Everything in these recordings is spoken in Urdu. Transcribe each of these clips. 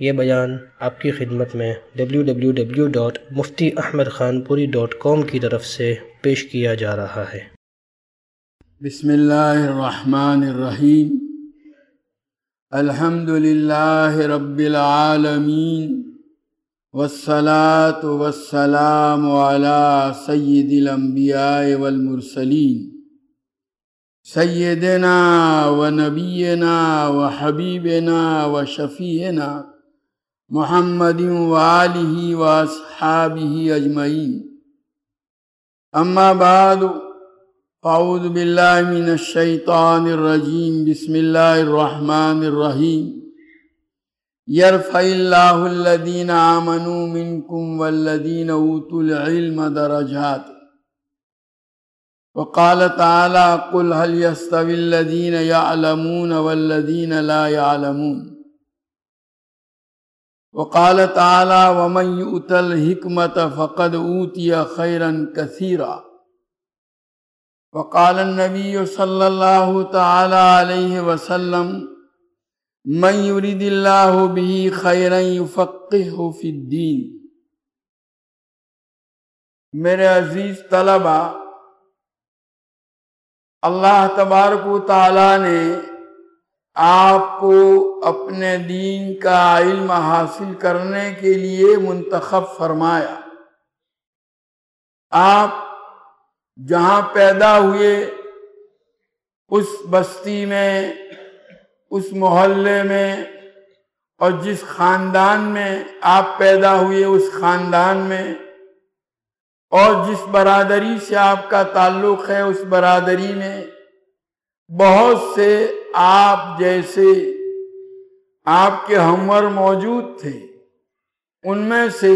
یہ بیان آپ کی خدمت میں www.muftiahmedkhanpuri.com کی طرف سے پیش کیا جا رہا ہے۔ بسم اللہ الرحمن الرحیم۔ الحمد للہ رب العالمین، والصلاة والسلام علی سید الانبیاء والمرسلین، سیدنا و نبینا و حبیبنا و شفیعنا محمد و آلہ و اصحابہ اجمعین۔ اما بعد، اعوذ باللہ من الشیطان الرجیم، بسم اللہ الرحمن الرحیم۔ یرفع اللہ الذین آمنوا منکم والذین اوتوا العلم درجات۔ وقال تعالی قل هل يستوي الذین يعلمون والذین لا يعلمون۔ وقال تعالی ومن یؤت الحکمۃ فقد اوتی خیرا کثیرا۔ وقال النبی صلی اللہ تعالی علیہ وسلم من یرید اللہ بہ خیرا یفقہہ فی الدین۔ میرے عزیز طلبہ، اللہ تبارک و تعالی نے آپ کو اپنے دین کا علم حاصل کرنے کے لیے منتخب فرمایا۔ آپ جہاں پیدا ہوئے، اس بستی میں، اس محلے میں، اور جس خاندان میں آپ پیدا ہوئے اس خاندان میں، اور جس برادری سے آپ کا تعلق ہے اس برادری میں بہت سے آپ جیسے آپ کے ہمور موجود تھے۔ ان میں سے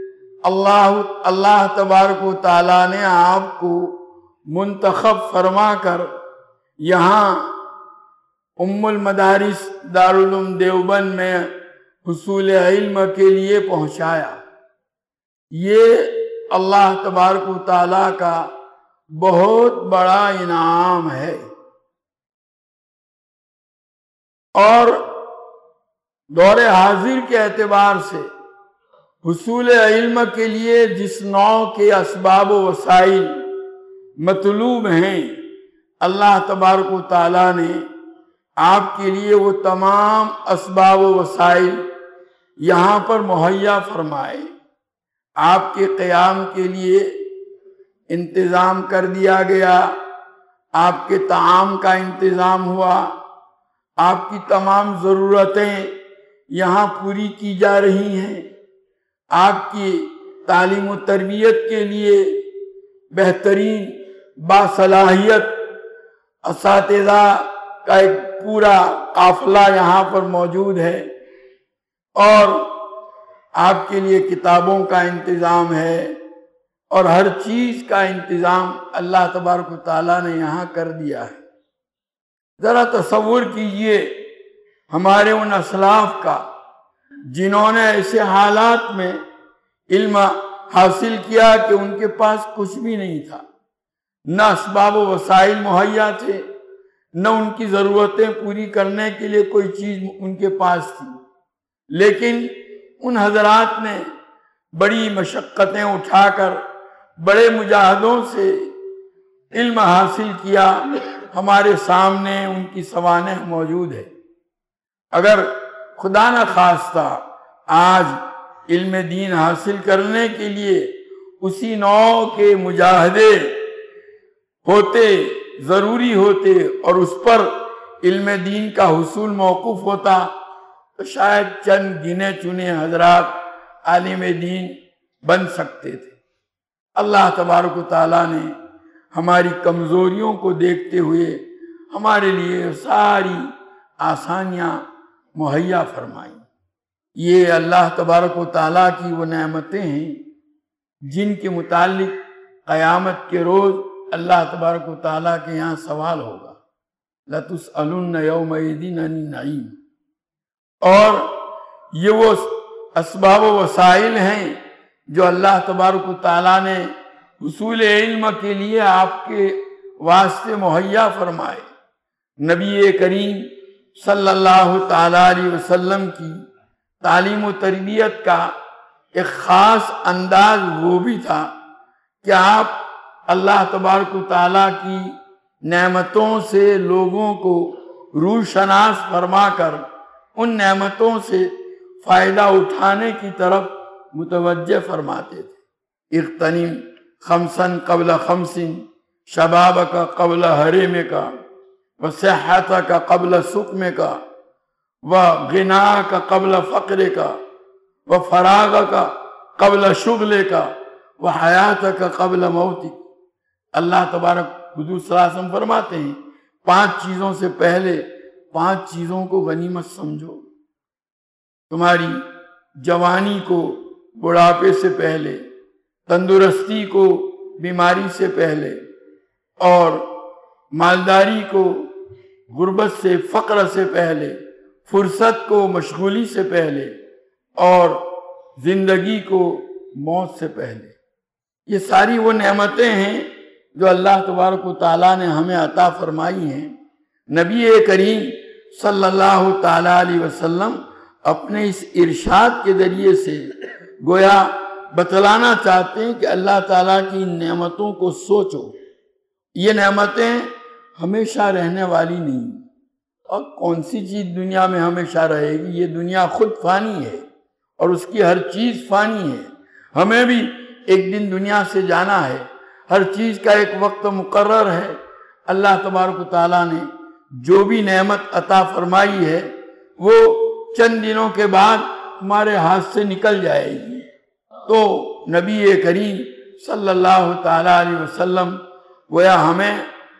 اللہ تبارک و تعالیٰ نے آپ کو منتخب فرما کر یہاں ام المدارس دارالعلوم دیوبند میں حصول علم کے لیے پہنچایا۔ یہ اللہ تبارک و تعالیٰ کا بہت بڑا انعام ہے۔ اور دور حاضر کے اعتبار سے حصول علم کے لیے جس نوع کے اسباب و وسائل مطلوب ہیں، اللہ تبارک و تعالیٰ نے آپ کے لیے وہ تمام اسباب و وسائل یہاں پر مہیا فرمائے۔ آپ کے قیام کے لیے انتظام کر دیا گیا، آپ کے طعام کا انتظام ہوا، آپ کی تمام ضرورتیں یہاں پوری کی جا رہی ہیں۔ آپ کی تعلیم و تربیت کے لیے بہترین باصلاحیت اساتذہ کا ایک پورا قافلہ یہاں پر موجود ہے، اور آپ کے لیے کتابوں کا انتظام ہے، اور ہر چیز کا انتظام اللہ تبارک و تعالیٰ نے یہاں کر دیا ہے۔ ذرا تصور کیجئے ہمارے ان اسلاف کا جنہوں نے ایسے حالات میں علم حاصل کیا کہ ان کے پاس کچھ بھی نہیں تھا، نہ اسباب و وسائل مہیا تھے، نہ ان کی ضرورتیں پوری کرنے کے لیے کوئی چیز ان کے پاس تھی، لیکن ان حضرات نے بڑی مشقتیں اٹھا کر بڑے مجاہدوں سے علم حاصل کیا۔ ہمارے سامنے ان کی سوانح موجود ہے۔ اگر خدا نہ خواستہ آج علم دین حاصل کرنے کے لیے اسی نوع کے مجاہدے ہوتے، ضروری ہوتے، اور اس پر علم دین کا حصول موقوف ہوتا، تو شاید چند گنے چنے حضرات عالم دین بن سکتے تھے۔ اللہ تبارک و تعالیٰ نے ہماری کمزوریوں کو دیکھتے ہوئے ہمارے لیے ساری آسانیاں مہیا فرمائیں۔ یہ اللہ تبارک و تعالیٰ کی وہ نعمتیں ہیں جن کے متعلق قیامت کے روز اللہ تبارک و تعالیٰ کے یہاں سوال ہوگا، لَتُسْأَلُنَّ يَوْمَئِذٍ عَنِ النَّعِيمِ۔ اور یہ وہ اسباب و وسائل ہیں جو اللہ تبارک و تعالیٰ نے حصول علم کے لیے آپ کے واسطے مہیا فرمائے۔ نبی کریم صلی اللہ تعالیٰ علیہ وسلم کی تعلیم و تربیت کا ایک خاص انداز وہ بھی تھا کہ آپ اللہ تبارک و تعالیٰ کی نعمتوں سے لوگوں کو روشناس فرما کر ان نعمتوں سے فائدہ اٹھانے کی طرف متوجہ فرماتے تھے۔ اغتنم خمسن قبل خمسن، شبابک قبل حریمک، وصحتک قبل سقمک، وغناک قبل فقرک، وفراغک قبل شغلک، وحیاتک قبل موتک۔ اللہ تبارک حضور صلی اللہ علیہ وسلم فرماتے ہیں 5 چیزوں سے پہلے 5 چیزوں کو غنیمت سمجھو۔ تمہاری جوانی کو بڑھاپے سے پہلے، تندرستی کو بیماری سے پہلے، اور مالداری کو غربت سے فقر سے پہلے، فرصت کو مشغولی سے پہلے، اور زندگی کو موت سے پہلے۔ یہ ساری وہ نعمتیں ہیں جو اللہ تبارک و تعالیٰ نے ہمیں عطا فرمائی ہیں۔ نبی کریم صلی اللہ تعالیٰ علیہ وسلم اپنے اس ارشاد کے ذریعے سے گویا بتلانا چاہتے ہیں کہ اللہ تعالیٰ کی ان نعمتوں کو سوچو۔ یہ نعمتیں ہمیشہ رہنے والی نہیں، اور کون سی چیز دنیا میں ہمیشہ رہے گی؟ یہ دنیا خود فانی ہے اور اس کی ہر چیز فانی ہے۔ ہمیں بھی ایک دن دنیا سے جانا ہے، ہر چیز کا ایک وقت مقرر ہے۔ اللہ تبارک و تعالیٰ نے جو بھی نعمت عطا فرمائی ہے وہ چند دنوں کے بعد ہمارے ہاتھ سے نکل جائے گی۔ تو نبی کریم صلی اللہ تعالیٰ علیہ وسلم گویا ہمیں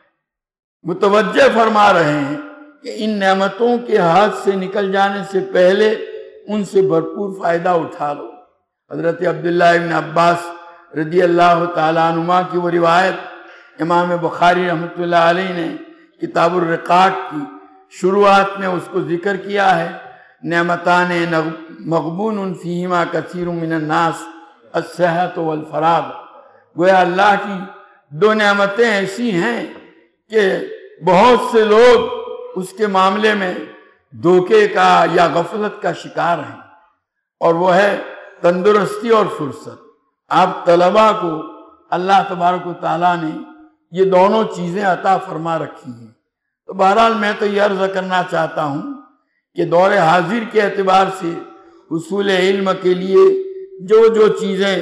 متوجہ فرما رہے ہیں کہ ان نعمتوں کے ہاتھ سے نکل جانے سے پہلے ان سے بھرپور فائدہ اٹھا لو۔ حضرت عبداللہ ابن عباس رضی اللہ تعالیٰ عنہما کی وہ روایت امام بخاری رحمۃ اللہ علیہ نے کتاب الرقاق کی شروعات میں اس کو ذکر کیا ہے۔ نعمتان مغبون فیہما کثیر من الناس، الصحت والفراغ۔ گویا اللہ کی 2 نعمتیں ایسی ہیں کہ بہت سے لوگ اس کے معاملے میں دھوکے کا یا غفلت کا شکار ہیں، اور وہ ہے تندرستی اور فرصت۔ آپ طلباء کو اللہ تبارک و تعالیٰ نے یہ دونوں چیزیں عطا فرما رکھی ہیں۔ تو بہرحال میں تو یہ عرض کرنا چاہتا ہوں کہ دور حاضر کے اعتبار سے حصول علم کے لیے جو جو چیزیں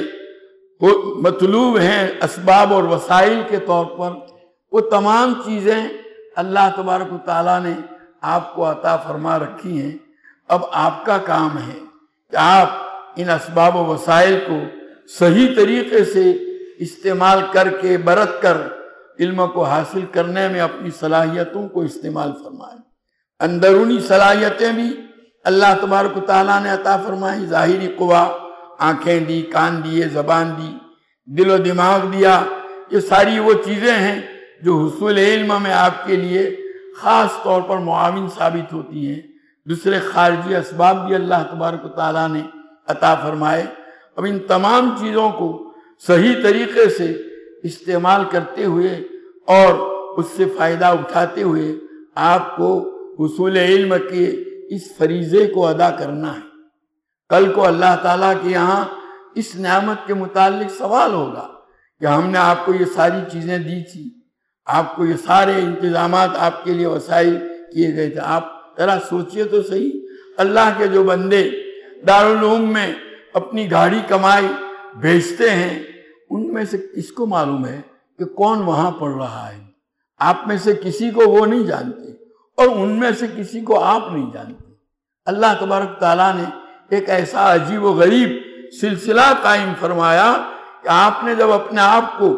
مطلوب ہیں اسباب اور وسائل کے طور پر، وہ تمام چیزیں اللہ تبارک و تعالیٰ نے آپ کو عطا فرما رکھی ہیں۔ اب آپ کا کام ہے کہ آپ ان اسباب و وسائل کو صحیح طریقے سے استعمال کر کے برت کر علم کو حاصل کرنے میں اپنی صلاحیتوں کو استعمال فرمائیں۔ اندرونی صلاحیتیں بھی اللہ تبارک و تعالیٰ نے عطا فرمائی، ظاہری قوا، آنکھیں دی، کان دیے، زبان دی، دل و دماغ دیا۔ یہ ساری وہ چیزیں ہیں جو حصول علم میں آپ کے لیے خاص طور پر معاون ثابت ہوتی ہیں۔ دوسرے خارجی اسباب بھی اللہ تبارک و تعالیٰ نے عطا فرمائے۔ اب ان تمام چیزوں کو صحیح طریقے سے استعمال کرتے ہوئے اور اس سے فائدہ اٹھاتے ہوئے آپ کو حصول علم کے اس فریضے کو ادا کرنا ہے۔ کل کو اللہ تعالیٰ کے یہاں اس نعمت کے متعلق سوال ہوگا کہ ہم نے آپ کو یہ ساری چیزیں دی تھی، آپ کو یہ سارے انتظامات آپ کے لیے وسائل کیے گئے تھے، آپ ذرا سوچئے تو صحیح۔ اللہ کے جو بندے دارالعلوم میں اپنی گاڑی کمائی بھیجتے ہیں، ان میں سے کس کو معلوم ہے کہ کون وہاں پڑھ رہا ہے؟ آپ میں سے کسی کو وہ نہیں جانتے، اور ان میں سے کسی کو آپ نہیں جانتے۔ اللہ تبارک تعالیٰ نے ایک ایسا عجیب و غریب سلسلہ قائم فرمایا کہ آپ نے جب اپنے آپ کو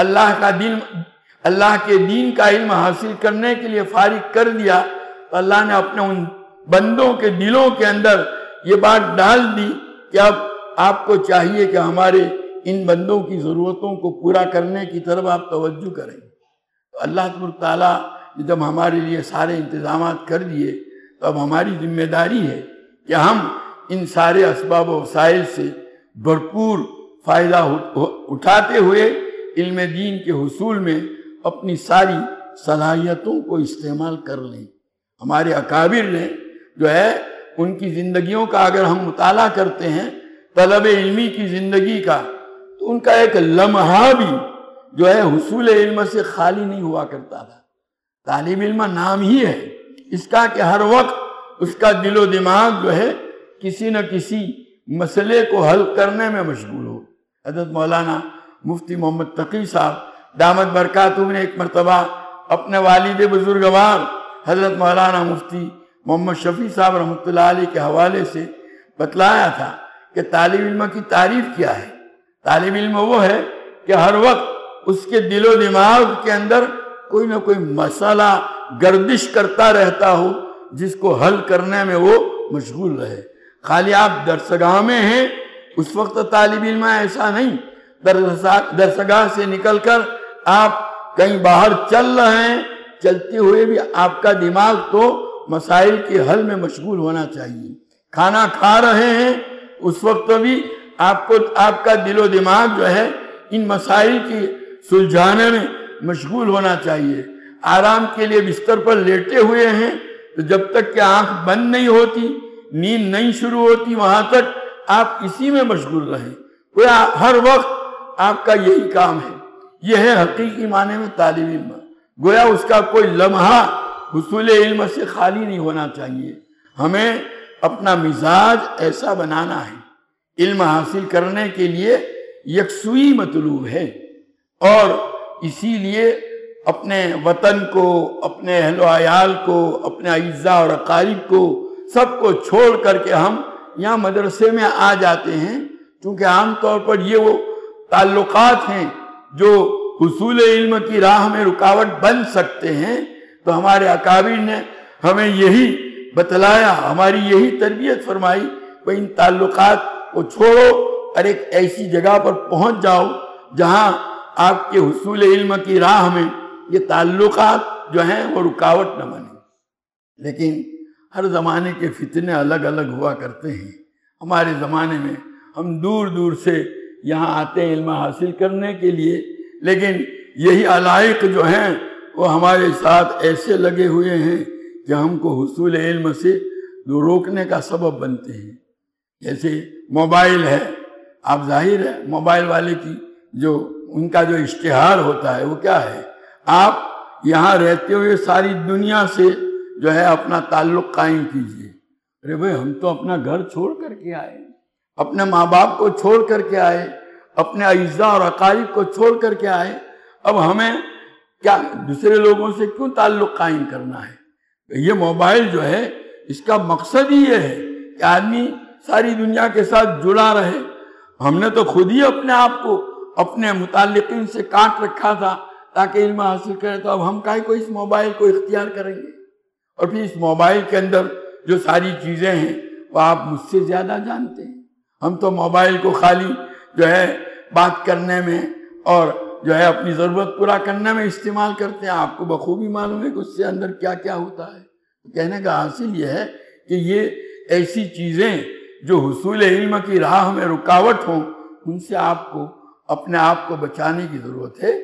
اللہ کے دین کا علم حاصل کرنے کے لیے فارغ کر دیا، تو اللہ نے اپنے ان بندوں کے دلوں کے اندر یہ بات ڈال دی کہ اب آپ کو چاہیے کہ ہمارے ان بندوں کی ضرورتوں کو پورا کرنے کی طرف آپ توجہ کریں۔ تو اللہ تبارک تعالیٰ نے جب ہمارے لیے سارے انتظامات کر دیے، تو اب ہماری ذمہ داری ہے کہ ہم ان سارے اسباب و وسائل سے بھرپور فائدہ اٹھاتے ہوئے علم دین کے حصول میں اپنی ساری صلاحیتوں کو استعمال کر لیں۔ ہمارے اکابر نے جو ہے ان کی زندگیوں کا اگر ہم مطالعہ کرتے ہیں طلب علمی کی زندگی کا، تو ان کا ایک لمحہ بھی جو ہے حصول علم سے خالی نہیں ہوا کرتا تھا۔ طالب علم نام ہی ہے اس کا کہ ہر وقت اس کا دل و دماغ جو ہے کسی نہ کسی مسئلے کو حل کرنے میں مشغول ہو۔ حضرت مولانا مفتی محمد تقی صاحب دامت برکاتہم نے ایک مرتبہ اپنے والد بزرگوار حضرت مولانا مفتی محمد شفیع صاحب رحمۃ اللہ علیہ کے حوالے سے بتلایا تھا کہ طالب علم کی تعریف کیا ہے۔ طالب علم وہ ہے کہ ہر وقت اس کے دل و دماغ کے اندر کوئی نہ کوئی مسئلہ گردش کرتا رہتا ہو جس کو حل کرنے میں وہ مشغول رہے۔ خالی آپ درسگاہ میں ہیں اس وقت طالب علم ایسا نہیں، درسگاہ سے نکل کر آپ کہیں باہر چل رہے ہیں، چلتے ہوئے بھی آپ کا دماغ تو مسائل کے حل میں مشغول ہونا چاہیے۔ کھانا کھا رہے ہیں اس وقت بھی آپ کا دل و دماغ جو ہے ان مسائل کی سلجھانے میں مشغول ہونا چاہیے۔ آرام کے لیے بستر پر لیٹے ہوئے ہیں تو جب تک کہ آنکھ بند نہیں ہوتی، نیند نہیں شروع ہوتی، وہاں تک آپ اسی میں مشغول رہیں۔ ہر وقت آپ کا یہی کام ہے۔ یہ ہے حقیقی معنی میں طالب علم، گویا اس کا کوئی لمحہ حصول علم سے خالی نہیں ہونا چاہیے۔ ہمیں اپنا مزاج ایسا بنانا ہے، علم حاصل کرنے کے لیے یکسوئی مطلوب ہے، اور اسی لیے اپنے وطن کو، اپنے اہل و عیال کو، اپنے اعزاء اور اقارب کو سب کو چھوڑ کر کے ہم یہاں مدرسے میں آ جاتے ہیں، کیونکہ عام طور پر یہ وہ تعلقات ہیں جو حصول علم کی راہ میں رکاوٹ بن سکتے ہیں۔ تو ہمارے اکابر نے ہمیں یہی بتلایا، ہماری یہی تربیت فرمائی کہ ان تعلقات کو چھوڑو اور ایک ایسی جگہ پر پہنچ جاؤ جہاں آپ کے حصول علم کی راہ میں یہ تعلقات جو ہیں وہ رکاوٹ نہ بنے۔ لیکن ہر زمانے کے فتنے الگ الگ ہوا کرتے ہیں۔ ہمارے زمانے میں ہم دور دور سے یہاں آتے ہیں علم حاصل کرنے کے لیے، لیکن یہی علائق جو ہیں وہ ہمارے ساتھ ایسے لگے ہوئے ہیں کہ ہم کو حصول علم سے روکنے کا سبب بنتے ہیں۔ جیسے موبائل ہے، آپ ظاہر ہے موبائل والے کی ان کا جو اشتہار ہوتا ہے وہ کیا ہے؟ آپ یہاں رہتے ہوئے ساری دنیا سے جو ہے اپنا تعلق قائم کیجئے۔ ارے بھائی ہم تو اپنا گھر چھوڑ کر کے آئے، اپنے ماں باپ کو چھوڑ کر کے آئے، اپنے اعزاء اور اقارب کو چھوڑ کر کے آئے، اب ہمیں کیا دوسرے لوگوں سے کیوں تعلق قائم کرنا ہے؟ یہ موبائل جو ہے اس کا مقصد ہی یہ ہے کہ آدمی ساری دنیا کے ساتھ جڑا رہے۔ ہم نے تو خود ہی اپنے آپ کو اپنے متعلقین سے کاٹ رکھا تھا تاکہ علم حاصل کرے، تو اب ہم کائیں کو اس موبائل کو اختیار کریں گے؟ اور پھر اس موبائل کے اندر جو ساری چیزیں ہیں وہ آپ مجھ سے زیادہ جانتے ہیں۔ ہم تو موبائل کو خالی جو ہے بات کرنے میں اور جو ہے اپنی ضرورت پورا کرنے میں استعمال کرتے ہیں۔ آپ کو بخوبی معلوم ہے کہ اس سے اندر کیا کیا ہوتا ہے۔ کہنے کا حاصل یہ ہے کہ یہ ایسی چیزیں جو حصول علم کی راہ میں رکاوٹ ہوں، ان سے آپ کو اپنے آپ کو بچانے کی ضرورت ہے۔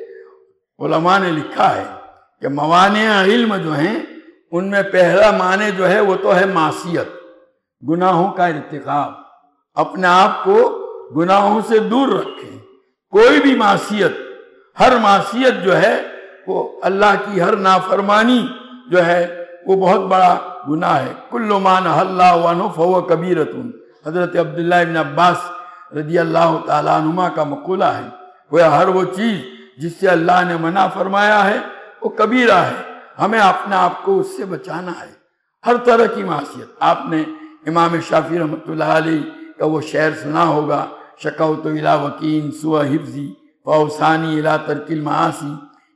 علماء نے لکھا ہے کہ موانع علم جو ہیں ان میں پہلا معنی جو ہے وہ تو ہے معصیت، گناہوں کا ارتکاب۔ اپنے آپ کو گناہوں سے دور رکھیں۔ کوئی بھی معصیت، ہر معصیت جو ہے وہ اللہ کی ہر نافرمانی جو ہے وہ بہت بڑا گناہ ہے۔ کل ما نہی اللہ عنہ فہو کبیرۃ، حضرت عبداللہ ابن عباس رضی اللہ تعالیٰ عنہما کا مقولہ ہے، وہ ہر وہ چیز جس سے اللہ نے منع فرمایا ہے وہ کبیرہ ہے، ہمیں اپنے آپ کو اس سے بچانا ہے۔ ہر طرح کی معصیت، آپ نے امام شافعی رحمۃ اللہ علیہ کا وہ شعر سنا ہوگا، شکوت الی وکیع سوء حفظی فاوصانی الی ترک المعاصی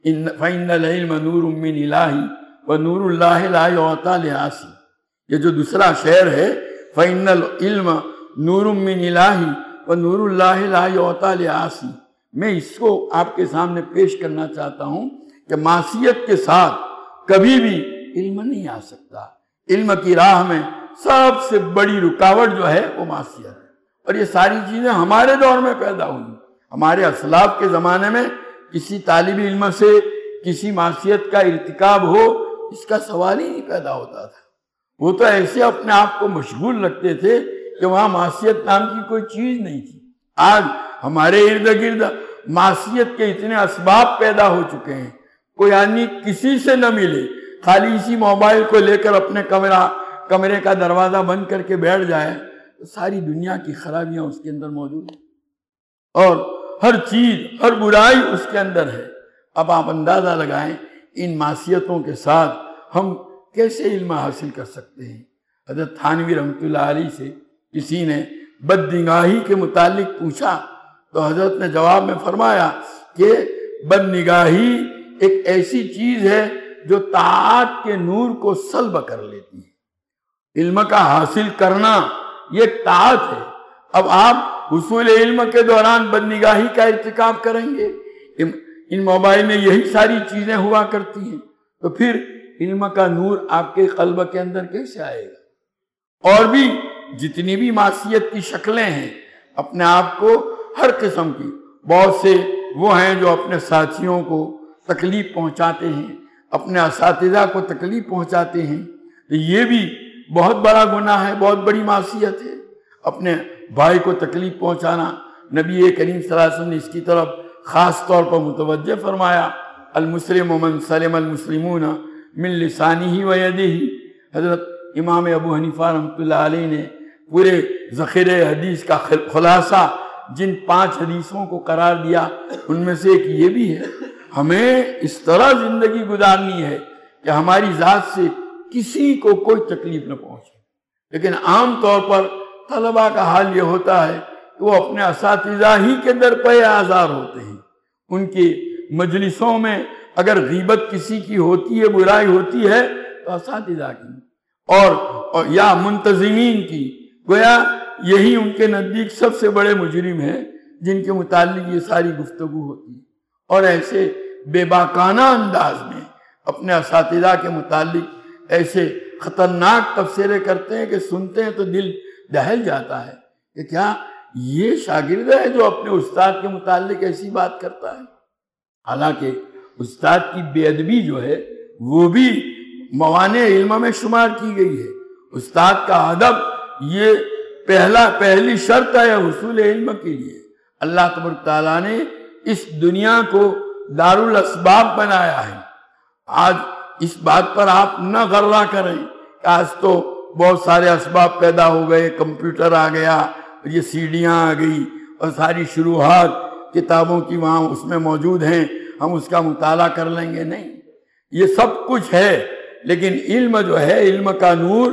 فإن العلم نور من الہ ونور اللہ لا یعطی لعاصی۔ یہ جو دوسرا شعر ہے فإن العلم نور من الہ ونور اللہ لا یعطی لعاصی، میں اس کو آپ کے سامنے پیش کرنا چاہتا ہوں کہ معصیت کے ساتھ کبھی بھی علم نہیں آ سکتا۔ علم کی راہ میں سب سے بڑی رکاوٹ جو ہے وہ معصیت ہے، اور یہ ساری چیزیں ہمارے دور میں پیدا ہوئی۔ ہمارے اسلاف کے زمانے میں کسی طالب علم سے کسی معصیت کا ارتکاب ہو اس کا سوال ہی نہیں پیدا ہوتا تھا۔ وہ تو ایسے اپنے آپ کو مشغول رکھتے تھے کہ وہاں معصیت نام کی کوئی چیز نہیں تھی۔ آج ہمارے ارد گرد معصیت کے اتنے اسباب پیدا ہو چکے ہیں، کوئی آدمی کسی سے نہ ملے، خالی اسی موبائل کو لے کر اپنے کمرے کا دروازہ بند کر کے بیٹھ جائے تو ساری دنیا کی خرابیاں اس کے اندر موجود ہیں، اور ہر چیز، ہر برائی اس کے اندر ہے۔ اب آپ اندازہ لگائیں ان معصیتوں کے ساتھ ہم کیسے علم حاصل کر سکتے ہیں؟ حضرت تھانوی رحمۃ اللہ علیہ سے کسی نے بدنگاہی کے متعلق پوچھا تو حضرت نے جواب میں فرمایا کہ بدنگاہی ایک ایسی چیز ہے جو طاعت کے نور کو سلب کر لیتی ہے۔ علم کا حاصل کرنا یہ ایک طاعت ہے۔ اب آپ حصول علم کے دوران بدنگاہی کا ارتکاب کریں گے، ان موبائل میں یہی ساری چیزیں ہوا کرتی ہیں، تو پھر علم کا نور آپ کے قلب کے اندر کیسے آئے گا؟ اور بھی جتنی بھی معصیت کی شکلیں ہیں، اپنے آپ کو ہر قسم کی، بہت سے وہ ہیں جو اپنے ساتھیوں کو تکلیف پہنچاتے ہیں، اپنے اساتذہ کو تکلیف پہنچاتے ہیں، یہ بھی بہت بڑا گناہ ہے، بہت بڑی معصیت ہے۔ اپنے بھائی کو تکلیف پہنچانا، نبی کریم صلی اللہ علیہ وسلم نے اس کی طرف خاص طور پر متوجہ فرمایا، المسلم من سلم المسلمون من لسانہ و یدہ۔ حضرت امام ابو حنیفہ رحمۃ اللہ علیہ نے پورے ذخیرہ حدیث کا خلاصہ جن 5 حدیثوں کو قرار دیا، ان میں سے ایک یہ بھی ہے، ہمیں اس طرح زندگی گزارنی ہے کہ ہماری ذات سے کسی کو کوئی تکلیف نہ پہنچے۔ لیکن عام طور پر طلباء کا حال یہ ہوتا ہے کہ وہ اپنے اساتذہ ہی کے در پہ آزار ہوتے ہیں۔ ان کی مجلسوں میں اگر غیبت کسی کی ہوتی ہے، برائی ہوتی ہے تو اساتذہ کی اور یا منتظمین کی، گویا یہی ان کے نزدیک سب سے بڑے مجرم ہیں جن کے متعلق یہ ساری گفتگو ہوتی ہے، اور ایسے بے باکانہ انداز میں اپنے اساتذہ کے متعلق ایسے خطرناک تبصرے کرتے ہیں کہ سنتے ہیں تو دل دہل جاتا ہے کہ کیا یہ شاگرد ہے جو اپنے استاد کے متعلق ایسی بات کرتا ہے؟ حالانکہ استاد کی بے ادبی جو ہے وہ بھی موانع علم میں شمار کی گئی ہے۔ استاد کا ادب یہ پہلی شرط ہے حصول علم کے لیے۔ اللہ تبارک تعالیٰ نے اس دنیا کو دارالاسباب بنایا ہے۔ آج اس بات پر آپ نہ غرہ کریں کہ آج تو بہت سارے اسباب پیدا ہو گئے، کمپیوٹر آ گیا، یہ سیڈیاں آ گئی، اور ساری شروحات کتابوں کی وہاں اس میں موجود ہیں، ہم اس کا مطالعہ کر لیں گے۔ نہیں، یہ سب کچھ ہے، لیکن علم جو ہے، علم کا نور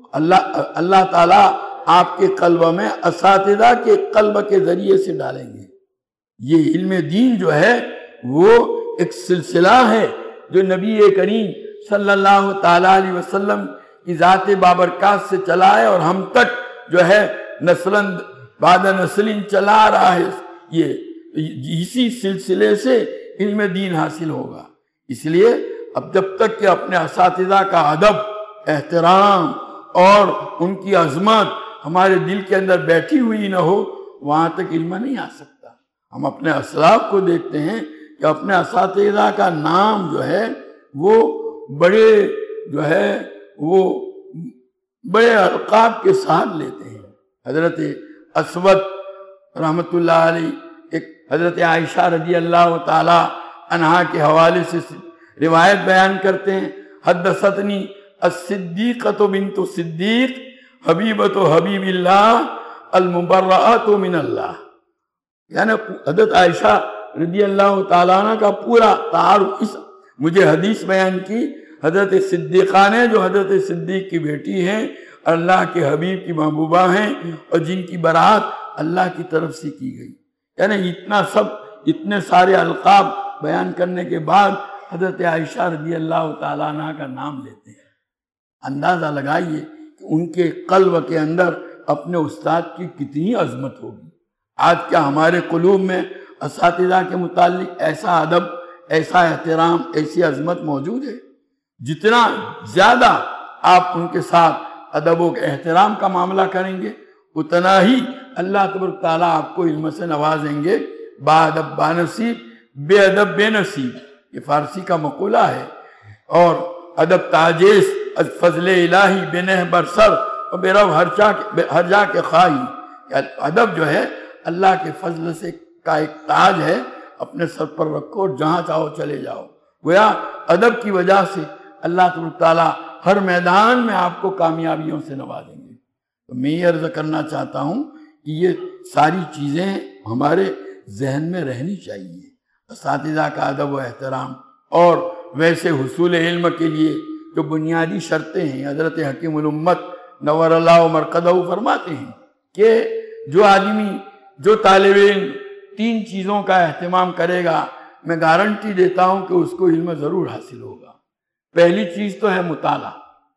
اللہ تعالیٰ آپ کے قلب میں اساتذہ کے قلب کے ذریعے سے ڈالیں گے۔ یہ علم دین جو ہے وہ ایک سلسلہ ہے جو نبی کریم صلی اللہ تعالیٰ علیہ وسلم کی ذات بابرکات سے چلا ہے، اور ہم تک جو ہے نسلاً بعد نسلیں چلا رہا ہے۔ یہ اسی سلسلے سے علم دین حاصل ہوگا۔ اس لیے اب جب تک کہ اپنے اساتذہ کا ادب، احترام اور ان کی عظمت ہمارے دل کے اندر بیٹھی ہوئی نہ ہو، وہاں تک علم نہیں آ سکتا۔ ہم اپنے اسلاف کو دیکھتے ہیں کہ اپنے اساتذہ کا نام جو ہے وہ بڑے القاب کے ساتھ لیتے ہیں۔ حضرت اسود رحمۃ اللہ علیہ ایک حضرت عائشہ رضی اللہ تعالی عنہا کے حوالے سے روایت بیان کرتے ہیں، حدثتنی الصدیقۃ بنت صدیق حبیبۃ حبیب اللہ المبرأۃ من اللہ۔ یعنی حضرت عائشہ رضی اللہ تعالیٰ عنہ کا پورا تعارف مجھے حدیث بیان کی حضرت صدیقہ نے، جو حضرت صدیق کی بیٹی ہیں، اللہ کے حبیب کی محبوبہ ہیں، اور جن کی برات اللہ کی طرف سے کی گئی۔ یعنی اتنے سارے القاب بیان کرنے کے بعد حضرت عائشہ رضی اللہ تعالیٰ عنہ کا نام لیتے ہیں۔ اندازہ لگائیے کہ ان کے قلب کے اندر اپنے استاد کی کتنی عظمت ہوگی۔ آج کیا ہمارے قلوب میں اساتذہ کے متعلق ایسا ادب، ایسا احترام، ایسی عظمت موجود ہے؟ جتنا زیادہ آپ ان کے ساتھ ادب و احترام کا معاملہ کریں گے، اتنا ہی اللہ تبارک تعالیٰ آپ کو علم سے نوازیں گے۔ با ادب با نصیب، بے ادب بے نصیب، یہ فارسی کا مقولہ ہے۔ اور ادب تاجیس از فضل الہی بنہ برسر اور بے رب ہر جا کے خواہی. ادب جو ہے اللہ کے فضل سے کا ایک تاج ہے، اپنے سر پر رکھو اور جہاں چاہو چلے جاؤ. گویا ادب کی وجہ سے اللہ تبارک تعالیٰ ہر میدان میں آپ کو کامیابیوں سے نوازیں گے. تو میں یہ عرض کرنا چاہتا ہوں کہ یہ ساری چیزیں ہمارے ذہن میں رہنی چاہیے. اساتذہ کا ادب و احترام، اور ویسے حصول علم کے لیے جو بنیادی شرطیں ہیں، حضرت حکیم الامت نور اللہ مرقدہ فرماتے ہیں کہ جو آدمی، جو طالب علم 3 چیزوں کا اہتمام کرے گا، میں گارنٹی دیتا ہوں کہ اس کو علم ضرور حاصل ہوگا. پہلی چیز تو ہے مطالعہ.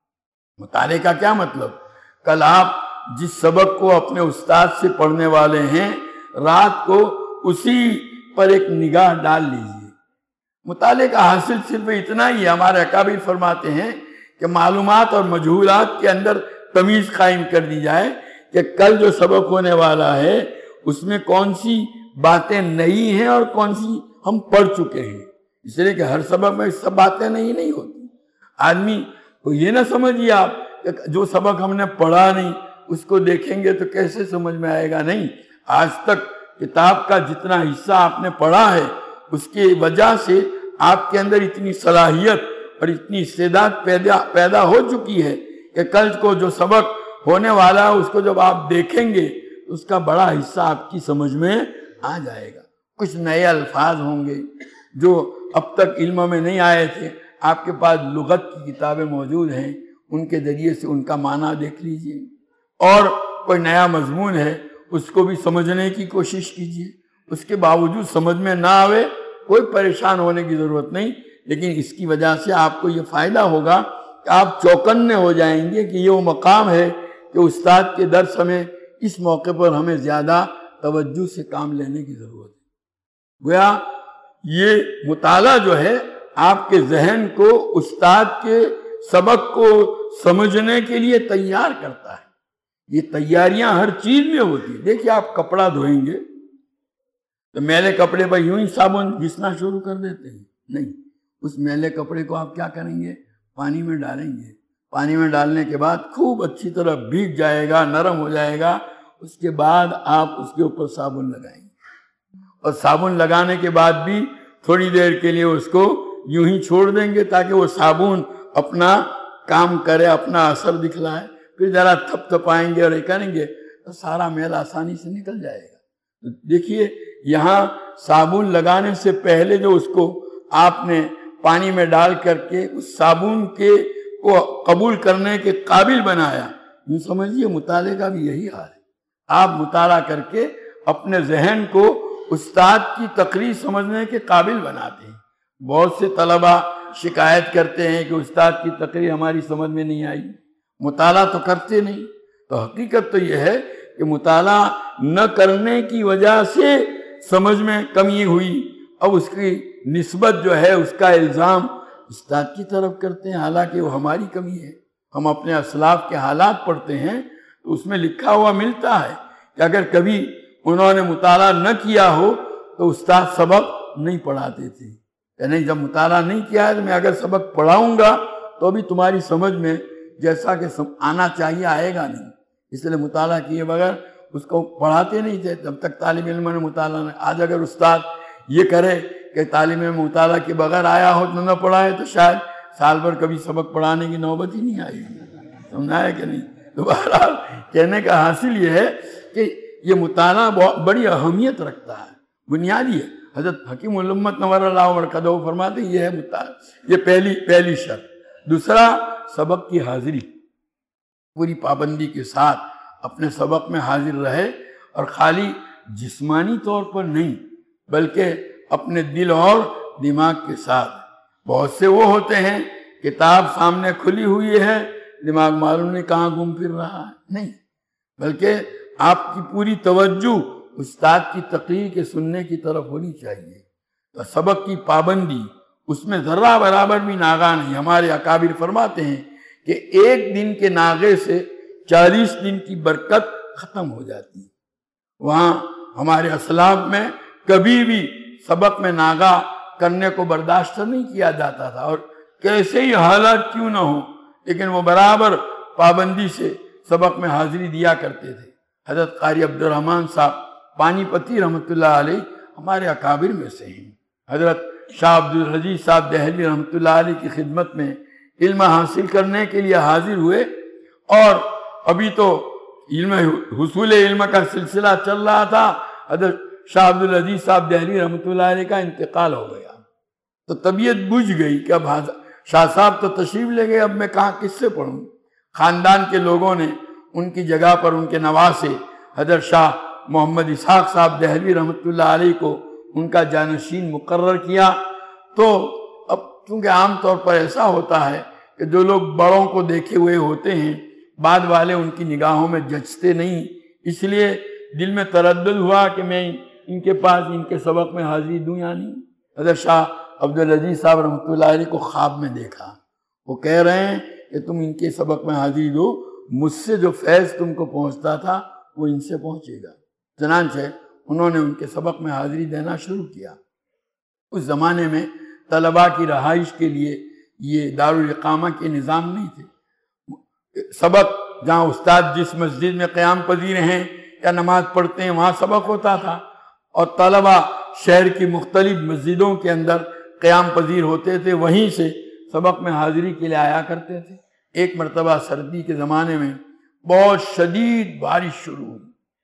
مطالعے کا کیا مطلب؟ کل آپ جس سبق کو اپنے استاد سے پڑھنے والے ہیں، رات کو اسی پر ایک نگاہ ڈال لیجئے. مطالعے کا حاصل صرف اتنا ہی ہے. ہمارے اکابر فرماتے ہیں کہ معلومات اور مجہولات کے اندر تمیز قائم کر دی جائے کہ کل جو سبق ہونے والا ہے اس میں کون سی باتیں نئی ہیں اور کون سی ہم پڑھ چکے ہیں. اس لیے کہ ہر سبق میں سب باتیں نہیں ہوتی. آدمی کو یہ نہ سمجھیے آپ کہ جو سبق ہم نے پڑھا نہیں اس کو دیکھیں گے تو کیسے سمجھ میں آئے گا. نہیں، آج تک کتاب کا جتنا حصہ آپ نے پڑھا ہے اس کی وجہ سے آپ کے اندر اتنی صلاحیت اور اتنی استعداد پیدا ہو چکی ہے کہ کل کو جو سبق ہونے والا ہے اس کو جب آپ دیکھیں گے اس کا بڑا حصہ آپ کی سمجھ میں آ جائے گا. کچھ نئے الفاظ ہوں گے جو اب تک علم میں نہیں آئے تھے. آپ کے پاس لغت کی کتابیں موجود ہیں، ان کے ذریعے سے ان کا معنی دیکھ لیجئے. اور کوئی نیا مضمون ہے اس کو بھی سمجھنے کی کوشش کیجئے. اس کے باوجود سمجھ میں نہ آوے کوئی پریشان ہونے کی ضرورت نہیں، لیکن اس کی وجہ سے آپ کو یہ فائدہ ہوگا کہ آپ چوکنے ہو جائیں گے کہ یہ وہ مقام ہے کہ استاد کے درس ہمیں اس موقع پر ہمیں زیادہ توجہ سے کام لینے کی ضرورت ہے. گویا یہ مطالعہ جو ہے آپ کے ذہن کو استاد کے سبق کو سمجھنے کے لیے تیار کرتا ہے. یہ تیاریاں ہر چیز میں ہوتی ہیں. دیکھیے آپ کپڑا دھوئیں گے تو میلے کپڑے پر یوں ہی صابن گھسنا شروع کر دیتے ہیں؟ نہیں، اس میلے کپڑے کو آپ کیا کریں گے؟ پانی میں ڈالیں گے. پانی میں ڈالنے کے بعد خوب اچھی طرح بھیگ جائے گا، نرم ہو جائے گا. اس کے بعد آپ اس کے اوپر صابن لگائیں گے، اور صابن لگانے کے بعد بھی تھوڑی دیر کے لیے اس کو یوں ہی چھوڑ دیں گے تاکہ وہ صابن اپنا کام کرے، اپنا اثر دکھلائے. پھر ذرا تھپ تھپائیں گے اور یہ کریں گے تو سارا میل آسانی سے نکل جائے گا. تو دیکھیے یہاں صابن لگانے سے پہلے جو اس کو آپ نے پانی میں ڈال کر کے اس صابن کے کو قبول کرنے کے قابل بنایا، یوں سمجھیے مطالعے کا بھی یہی حال ہے. آپ مطالعہ کر کے اپنے ذہن کو استاد کی تقریر سمجھنے کے قابل بناتے ہیں. بہت سے طلبہ شکایت کرتے ہیں کہ استاد کی تقریر ہماری سمجھ میں نہیں آئی. مطالعہ تو کرتے نہیں. تو حقیقت تو یہ ہے کہ مطالعہ نہ کرنے کی وجہ سے سمجھ میں کمی ہوئی. اب اس کی نسبت جو ہے، اس کا الزام استاد کی طرف کرتے ہیں، حالانکہ وہ ہماری کمی ہے. ہم اپنے اسلاف کے حالات پڑھتے ہیں تو اس میں لکھا ہوا ملتا ہے کہ اگر کبھی انہوں نے مطالعہ نہ کیا ہو تو استاد سبق نہیں پڑھاتے تھے. یعنی جب مطالعہ نہیں کیا ہے تو میں اگر سبق پڑھاؤں گا تو بھی تمہاری سمجھ میں جیسا کہ آنا چاہیے آئے گا نہیں. اس لیے مطالعہ کیے بغیر اس کو پڑھاتے نہیں تھے جب تک طالب علم نے مطالعہ نہیں. آج اگر استاد یہ کرے کہ طالب علم مطالعہ کے بغیر آیا ہو تو نہ پڑھائے تو شاید سال بھر کبھی سبق پڑھانے کی نوبت ہی نہیں آئی. سمجھا ہے کہ نہیں؟ تو بہرحال کہنے کا حاصل یہ ہے کہ یہ مطالعہ بڑی اہمیت رکھتا ہے، بنیادی ہے. حضرت حکیم الامت نور اللہ مرقدہ فرماتے ہیں یہ ہے مطالعہ. یہ پہلی شرط. دوسرا، سبق کی حاضری. پوری پابندی کے ساتھ اپنے سبق میں حاضر رہے، اور خالی جسمانی طور پر نہیں بلکہ اپنے دل اور دماغ کے ساتھ. بہت سے وہ ہوتے ہیں کتاب سامنے کھلی ہوئی ہے، دماغ معلوم نہیں کہاں گھوم پھر رہا ہے. نہیں، بلکہ آپ کی پوری توجہ استاد کی تقریر کے سننے کی طرف ہونی چاہیے. تو سبق کی پابندی اس میں ذرہ برابر بھی ناغہ نہیں. ہمارے اکابر فرماتے ہیں کہ ایک دن کے ناغے سے 40 دن کی برکت ختم ہو جاتی ہے. وہاں ہمارے اسلاف میں کبھی بھی سبق میں ناغہ کرنے کو برداشت نہیں کیا جاتا تھا، اور کیسے ہی حالات کیوں نہ ہو لیکن وہ برابر پابندی سے سبق میں حاضری دیا کرتے تھے۔ حضرت قاری عبدالرحمن صاحب پانی پتی رحمۃ اللہ علیہ ہمارے اکابر میں سے ہیں۔ حضرت شاہ عبدالعزیز صاحب دہلوی رحمۃ اللہ علیہ کی خدمت میں علم حاصل کرنے کے لیے حاضر ہوئے، اور ابھی تو حصول علم کا سلسلہ چل رہا تھا۔ حضرت شاہ عبدالعزیز صاحب دہلوی رحمۃ اللہ علیہ کا انتقال ہو گیا، تو طبیعت بجھ گئی کہ اب شاہ صاحب تو تشریف لے گئے، اب میں کہاں کس سے پڑھوں۔ خاندان کے لوگوں نے ان کی جگہ پر ان کے نواسے حضرت شاہ محمد اسحاق صاحب دہلوی رحمۃ اللہ علیہ کو ان کا جانشین مقرر کیا۔ تو اب چونکہ عام طور پر ایسا ہوتا ہے کہ جو لوگ بڑوں کو دیکھے ہوئے ہوتے ہیں، بعد والے ان کی نگاہوں میں جچتے نہیں، اس لیے دل میں تردد ہوا کہ میں ان کے پاس ان کے سبق میں حاضری دوں یا نہیں۔ حضرت شاہ عبدالعزیز صاحب رحمۃ اللہ علیہ کو خواب میں دیکھا، وہ کہہ رہے ہیں کہ تم ان کے سبق میں حاضری دو، مجھ سے جو فیض تم کو پہنچتا تھا وہ ان سے پہنچے گا۔ چنانچہ انہوں نے ان کے سبق میں حاضری دینا شروع کیا۔ اس زمانے میں طلباء کی رہائش کے لیے یہ دارالاقامہ کے نظام نہیں تھے۔ سبق جہاں استاد جس مسجد میں قیام پذیر ہیں یا نماز پڑھتے ہیں وہاں سبق ہوتا تھا، اور طلباء شہر کی مختلف مسجدوں کے اندر قیام پذیر ہوتے تھے، وہیں سے سبق میں حاضری کے لیے آیا کرتے تھے۔ ایک مرتبہ سردی کے زمانے میں بہت شدید بارش شروع ہوئی،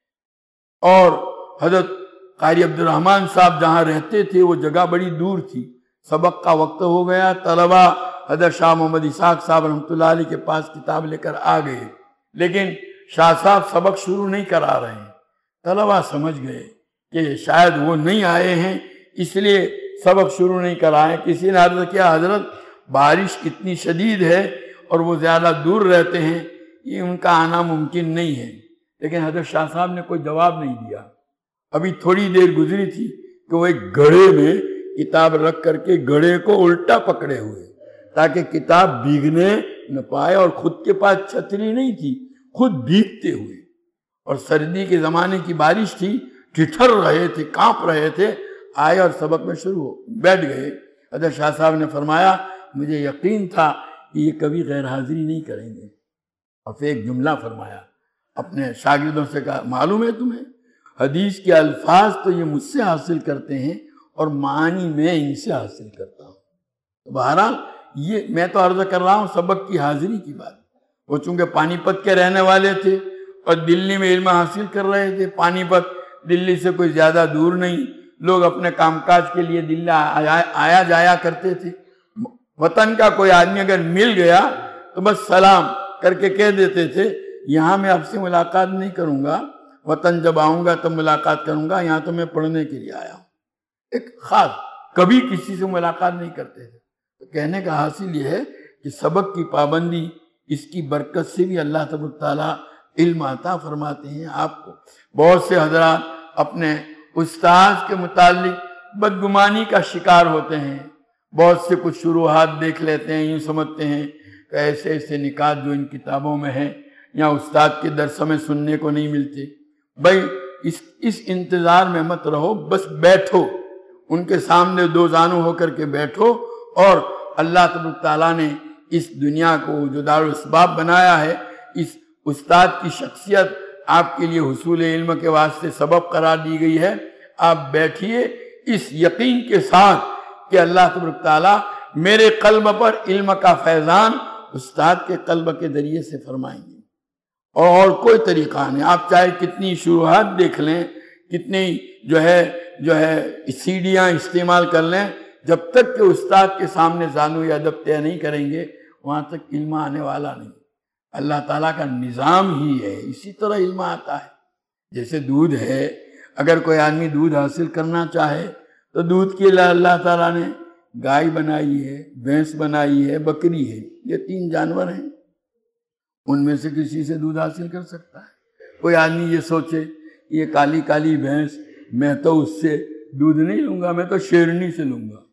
اور حضرت قاری عبدالرحمن صاحب جہاں رہتے تھے وہ جگہ بڑی دور تھی۔ سبق کا وقت ہو گیا، طلباء حضرت شاہ محمد اسحاق صاحب رحمۃ اللہ علیہ کے پاس کتاب لے کر آ گئے، لیکن شاہ صاحب سبق شروع نہیں کرا رہے ہیں۔ طلباء سمجھ گئے کہ شاید وہ نہیں آئے ہیں، اس لیے سبق شروع نہیں کرائے۔ کسی نے عرض کیا حضرت بارش اتنی شدید ہے اور وہ زیادہ دور رہتے ہیں، یہ ان کا آنا ممکن نہیں ہے، لیکن حضرت شاہ صاحب نے کوئی جواب نہیں دیا۔ ابھی تھوڑی دیر گزری تھی کہ وہ ایک گھڑے میں کتاب رکھ کر کے گھڑے کو الٹا پکڑے ہوئے تاکہ کتاب بھیگنے نہ پائے، اور خود کے پاس چھتری نہیں تھی، خود بھیگتے ہوئے، اور سردی کے زمانے کی بارش تھی، ٹھٹر رہے تھے، کانپ رہے تھے، آئے اور سبق میں شروع ہو بیٹھ گئے۔ حضرت شاہ صاحب نے فرمایا مجھے یقین تھا کہ یہ کبھی غیر حاضری نہیں کریں گے، اور پھر ایک جملہ فرمایا، اپنے شاگردوں سے کہا معلوم ہے تمہیں حدیث کے الفاظ تو یہ مجھ سے حاصل کرتے ہیں اور معانی میں ان سے حاصل کرتا ہوں۔ تو بہرحال یہ میں تو عرض کر رہا ہوں سبق کی حاضری کی بات۔ وہ چونکہ پانی پت کے رہنے والے تھے اور دلی میں علم حاصل کر رہے تھے، پانی پت دلی سے کوئی زیادہ دور نہیں، لوگ اپنے کام کاج کے لیے دلی آیا جایا کرتے تھے۔ وطن کا کوئی آدمی اگر مل گیا تو بس سلام کر کے کہہ دیتے تھے یہاں میں آپ سے ملاقات نہیں کروں گا، وطن جب آؤں گا تب ملاقات کروں گا، یہاں تو میں پڑھنے کے لیے آیا ہوں۔ ایک خاص کبھی کسی سے ملاقات نہیں کرتے تھے۔ تو کہنے کا حاصل یہ ہے کہ سبق کی پابندی، اس کی برکت سے بھی اللہ تبارک تعالیٰ علم عطا فرماتے ہیں آپ کو۔ بہت سے حضرات اپنے استاذ کے متعلق بدگمانی کا شکار ہوتے ہیں، بہت سے کچھ شروحات دیکھ لیتے ہیں، یوں سمجھتے ہیں کہ ایسے ایسے نکات جو ان کتابوں میں ہیں یا استاد کے درس میں سننے کو نہیں ملتے۔ بھائی اس انتظار میں مت رہو، بس بیٹھو، ان کے سامنے دو زانو ہو کر کے بیٹھو، اور اللہ تبارک تعالیٰ نے اس دنیا کو جو دارالاسباب بنایا ہے، اس استاد کی شخصیت آپ کے لیے حصول علم کے واسطے سبب قرار دی گئی ہے۔ آپ بیٹھیے اس یقین کے ساتھ کہ اللہ تبارک تعالیٰ میرے قلب پر علم کا فیضان استاد کے قلب کے ذریعے سے فرمائیں گے، اور کوئی طریقہ نہیں۔ آپ چاہے کتنی شروحات دیکھ لیں، کتنی جو ہے سیڑھیاں استعمال کر لیں، جب تک کہ استاد کے سامنے زانو یا ادب طے نہیں کریں گے وہاں تک علم آنے والا نہیں۔ اللہ تعالیٰ کا نظام ہی ہے، اسی طرح علم آتا ہے۔ جیسے دودھ ہے، اگر کوئی آدمی دودھ حاصل کرنا چاہے تو دودھ کے لیے اللہ تعالیٰ نے گائے بنائی ہے، بھینس بنائی ہے، بکری ہے، یہ تین جانور ہیں، ان میں سے کسی سے دودھ حاصل کر سکتا ہے۔ کوئی آدمی یہ سوچے یہ کالی کالی بھینس میں تو اس سے دودھ نہیں لوں گا، میں تو شیرنی سے لوں گا،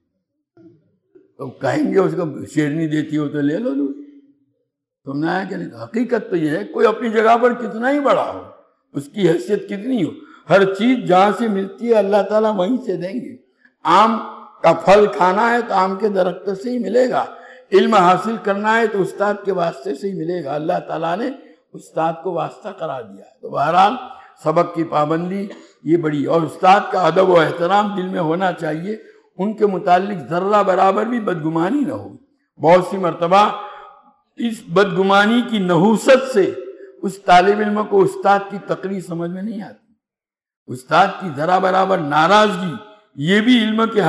تو کہیں گے اس کو شیرنی دیتی ہو تو لے لو دودھ۔ تم نے آیا کہ نہیں؟ حقیقت تو یہ ہے کوئی اپنی جگہ پر کتنا ہی بڑا ہو، اس کی حیثیت کتنی ہو، ہر چیز جہاں سے ملتی ہے اللہ تعالیٰ وہیں سے دیں گے۔ آم کا پھل کھانا ہے تو آم کے درخت سے ہی ملے گا، علم حاصل کرنا ہے تو استاد کے واسطے سے ہی ملے گا، اللہ تعالیٰ نے استاد کو واسطہ قرار دیا ہے۔ تو بہرحال سبق کی پابندی یہ بڑی، اور استاد کا ادب و احترام دل میں ہونا چاہیے، ان کے متعلق ذرہ برابر بھی بدگمانی نہ ہو۔ بہت سی مرتبہ اس بدگمانی کی نحوست سے اس طالب علم کو استاد کی تقریر سمجھ میں نہیں آتی، استاد کی ذرہ برابر ناراضگی یہ بھی علم کے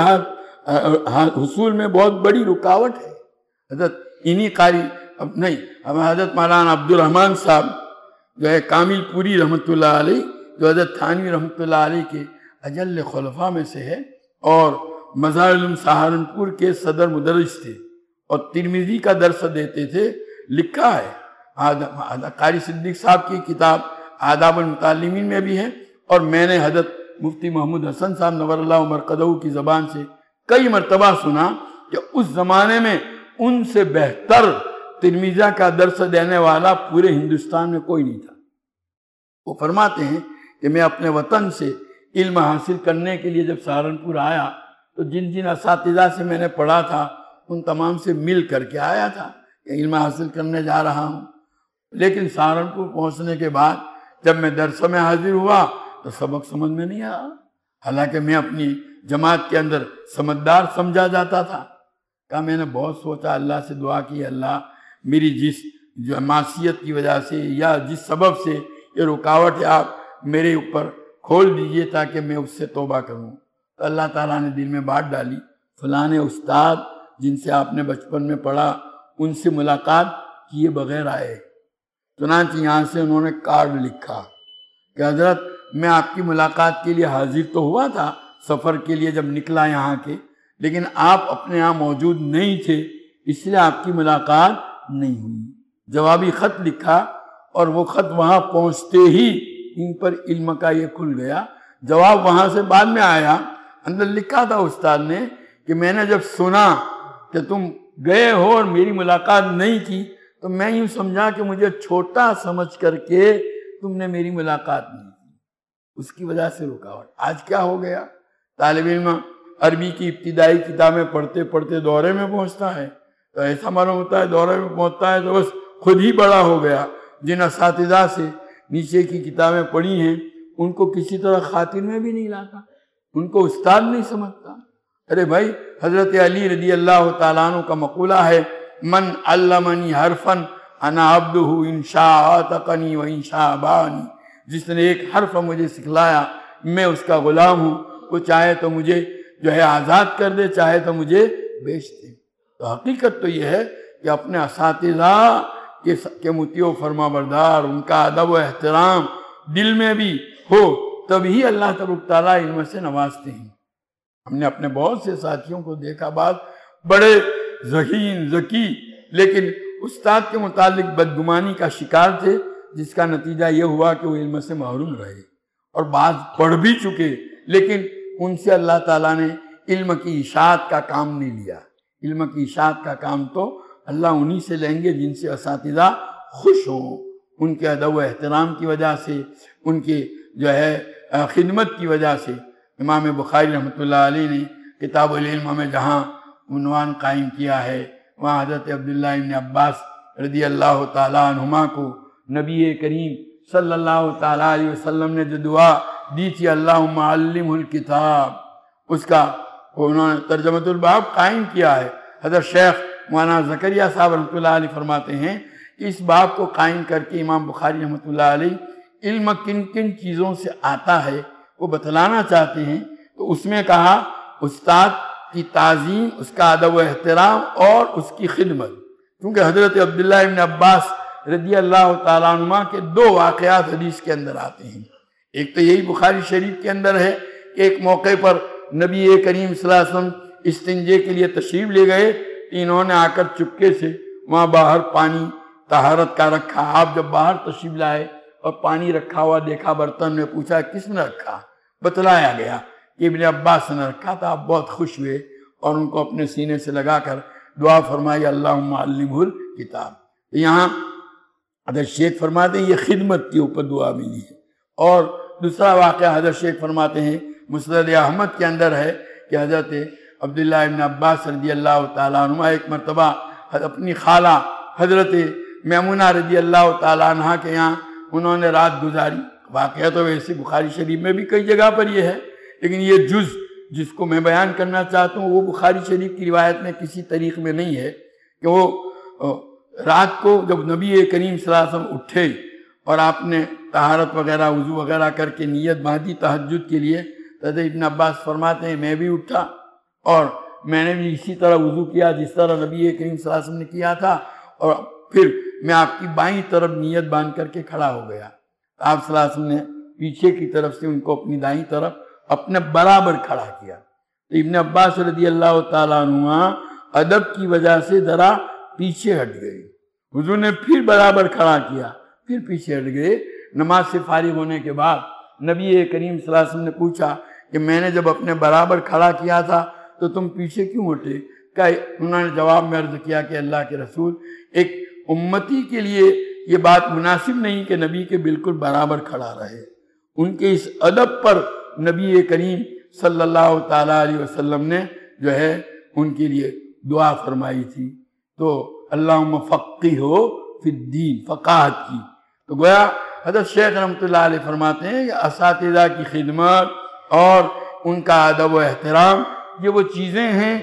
حصول میں بہت بڑی رکاوٹ ہے۔ حضرت انہی قاری نہیں، حضرت مولانا عبدالرحمن صاحب جو ہے کامل پوری رحمۃ اللہ علیہ، جو حضرت تھانوی رحمۃ اللہ علیہ کے اجل خلفاء میں سے ہے، اور مزار علم سہارنپور کے صدر مدرس تھے اور ترمذی کا درس دیتے تھے۔ لکھا ہے قاری صدیق صاحب کی کتاب آداب المتعلمین میں بھی ہے، اور میں نے حضرت مفتی محمود حسن صاحب نور اللہ مرقدہ کی زبان سے کئی مرتبہ سنا کہ اس زمانے میں ان سے بہتر ترمذی کا درس دینے والا پورے ہندوستان میں کوئی نہیں تھا۔ وہ فرماتے ہیں کہ میں اپنے وطن سے علم حاصل کرنے کے لیے جب سہارنپور آیا تو جن جن اساتذہ سے میں نے پڑھا تھا ان تمام سے مل کر کے آیا تھا کہ علم حاصل کرنے جا رہا ہوں، لیکن سہارنپور پہنچنے کے بعد جب میں درس میں حاضر ہوا تو سبق سمجھ میں نہیں آیا، حالانکہ میں اپنی جماعت کے اندر سمجھدار سمجھا جاتا تھا۔ کہا میں نے بہت سوچا، اللہ سے دعا کی، اللہ میری جس جو معصیت کی وجہ سے یا جس سبب سے یہ رکاوٹ ہے آپ میرے اوپر کھول دیجئے تاکہ میں اس سے توبہ کروں۔ تو اللہ تعالیٰ نے دل میں بات ڈالی، فلاں استاد جن سے آپ نے بچپن میں پڑھا ان سے ملاقات کیے بغیر آئے۔ چنانچہ یہاں سے انہوں نے کارڈ لکھا کہ حضرت میں آپ کی ملاقات کے لیے حاضر تو ہوا تھا سفر کے لیے جب نکلا یہاں کے، لیکن آپ اپنے یہاں موجود نہیں تھے، اس لیے آپ کی ملاقات نہیں ہوئی۔ جوابی خط لکھا، اور وہ خط وہاں پہنچتے ہی ان پر علم کا یہ کھل گیا۔ جواب وہاں سے بعد میں آیا، اندر لکھا تھا استاد نے کہ میں نے جب سنا کہ تم گئے ہو اور میری ملاقات نہیں کی تو میں یوں سمجھا کہ مجھے چھوٹا سمجھ کر کے تم نے میری ملاقات نہیں کی، اس کی وجہ سے رکاوٹ۔ آج کیا ہو گیا، طالب علم عربی کی ابتدائی کتابیں پڑھتے پڑھتے دورے میں پہنچتا ہے تو ایسا معلوم ہوتا ہے دورے میں پہنچتا ہے تو بس خود ہی بڑا ہو گیا۔ جن اساتذہ سے نیچے کی کتابیں پڑھی ہیں ان کو کسی طرح خاطر میں بھی نہیں لاتا، ان کو استاد نہیں سمجھتا۔ ارے بھائی، حضرت علی رضی اللہ تعالیٰ عنہ کا مقولہ ہے، من علمنی حرفا انا عبدہ ان شاء اعتقنی و ان شاء باعنی، جس نے ایک حرف مجھے سکھلایا میں اس کا غلام ہوں، وہ چاہے تو مجھے جو ہے آزاد کر دے، چاہے تو مجھے بیچ دے۔ تو حقیقت تو یہ ہے کہ اپنے اساتذہ کے مطیع و فرما بردار، ان کا ادب و احترام دل میں بھی ہو، تبھی اللہ تبارک تعالیٰ علم سے نوازتے ہیں۔ ہم نے اپنے بہت سے ساتھیوں کو دیکھا، بعض بڑے ذہین ذکی لیکن استاد کے متعلق بدگمانی کا شکار تھے، جس کا نتیجہ یہ ہوا کہ وہ علم سے محروم رہے، اور بعض پڑھ بھی چکے لیکن ان سے اللہ تعالیٰ نے علم کی اشاعت کا کام نہیں لیا۔ علم کی اشاعت کا کام تو اللہ انہی سے لیں گے جن سے اساتذہ خوش ہوں، ان کے ادب و احترام کی وجہ سے، ان کے جو ہے خدمت کی وجہ سے۔ امام بخاری رحمۃ اللہ علیہ نے کتاب العلم میں جہاں عنوان قائم کیا ہے، وہاں حضرت عبداللہ ابن عباس رضی اللہ تعالیٰ عنہما کو نبی کریم صلی اللہ تعالیٰ علیہ وسلم نے جو دعا دی تھی، اللہم علمہ الکتاب، اس کا انہوں نے ترجمۃ الباب قائم کیا ہے۔ حضرت شیخ مولانا زکریہ صاحب رحمۃ اللہ علیہ فرماتے ہیں کہ اس باب کو قائم کر کے امام بخاری رحمۃ اللہ علیہ علم کن کن چیزوں سے آتا ہے وہ بتلانا چاہتے ہیں۔ تو اس میں کہا استاد کی تعظیم، اس کا ادب و احترام اور اس کی خدمت، کیونکہ حضرت عبداللہ ابن عباس رضی اللہ تعالیٰ عنہ کے دو واقعات حدیث کے اندر آتے ہیں۔ ایک تو یہی بخاری شریف کے اندر ہے کہ ایک موقع پر نبی کریم صلی اللہ علیہ وسلم استنجے کے لیے تشریف لے گئے، انہوں نے آ کر چپکے سے وہاں باہر پانی طہارت کا رکھا۔ آپ جب باہر تشریف لائے اور پانی رکھا ہوا دیکھا برتن میں، پوچھا کس نے رکھا؟ بتلایا گیا کہ ابن عباس نے رکھا تھا۔ آپ بہت خوش ہوئے اور ان کو اپنے سینے سے لگا کر دعا فرمائی، اللہم علمہ الکتاب۔ یہاں حضرت شیخ فرماتے ہیں یہ خدمت کے اوپر دعا ملی ہے۔ اور دوسرا واقعہ حضرت شیخ فرماتے ہیں مسند احمد کے اندر ہے کہ حضرت عبداللہ ابن عباس رضی اللہ تعالیٰ عنہ ایک مرتبہ اپنی خالہ حضرت میمونہ رضی اللہ تعالیٰ عنہ کے یہاں انہوں نے رات گزاری. واقعہ تو ویسے بخاری شریف میں بھی کئی جگہ پر یہ ہے، لیکن یہ جز جس کو میں بیان کرنا چاہتا ہوں وہ بخاری شریف کی روایت میں کسی طریق میں نہیں ہے کہ وہ رات کو جب نبی کریم صلی اللہ علیہ وسلم اٹھے اور آپ نے طہارت وغیرہ وضو وغیرہ کر کے نیت باندھی تہجد کے لیے، حضرت ابن عباس فرماتے ہیں میں بھی اٹھا اور میں نے بھی اسی طرح وضو کیا جس طرح نبی کریم صلی اللہ علیہ وسلم نے کیا تھا، اور پھر میں آپ کی بائیں طرف نیت باندھ کر کے کھڑا ہو گیا. آپ صلی اللہ علیہ وسلم نے پیچھے کی طرف سے ان کو اپنی دائیں طرف اپنے برابر کھڑا کیا. تو ابن عباس رضی اللہ تعالیٰ عنہ ادب کی وجہ سے ذرا پیچھے ہٹ گئے. حضور نے پھر برابر کھڑا کیا، پھر پیچھے ہٹ گئے. نماز سے فارغ ہونے کے بعد نبی کریم صلی اللہ علیہ وسلم نے پوچھا کہ میں نے جب اپنے برابر کھڑا کیا تھا تو تم پیچھے کیوں ہٹے؟ کہ انہوں نے جواب میں عرض کیا کہ اللہ کے رسول، ایک امتی کے لیے یہ بات مناسب نہیں کہ نبی کے بالکل برابر کھڑا رہے. ان کے اس ادب پر نبی کریم صلی اللہ تعالیٰ علیہ وسلم نے جو ہے ان کے لیے دعا فرمائی تھی. تو اللہم فقہہ فی الدین، فقاہت کی. تو گویا حضرت شیخ رحمۃ اللہ علیہ فرماتے ہیں کہ اساتذہ کی خدمت اور ان کا ادب و احترام یہ وہ چیزیں ہیں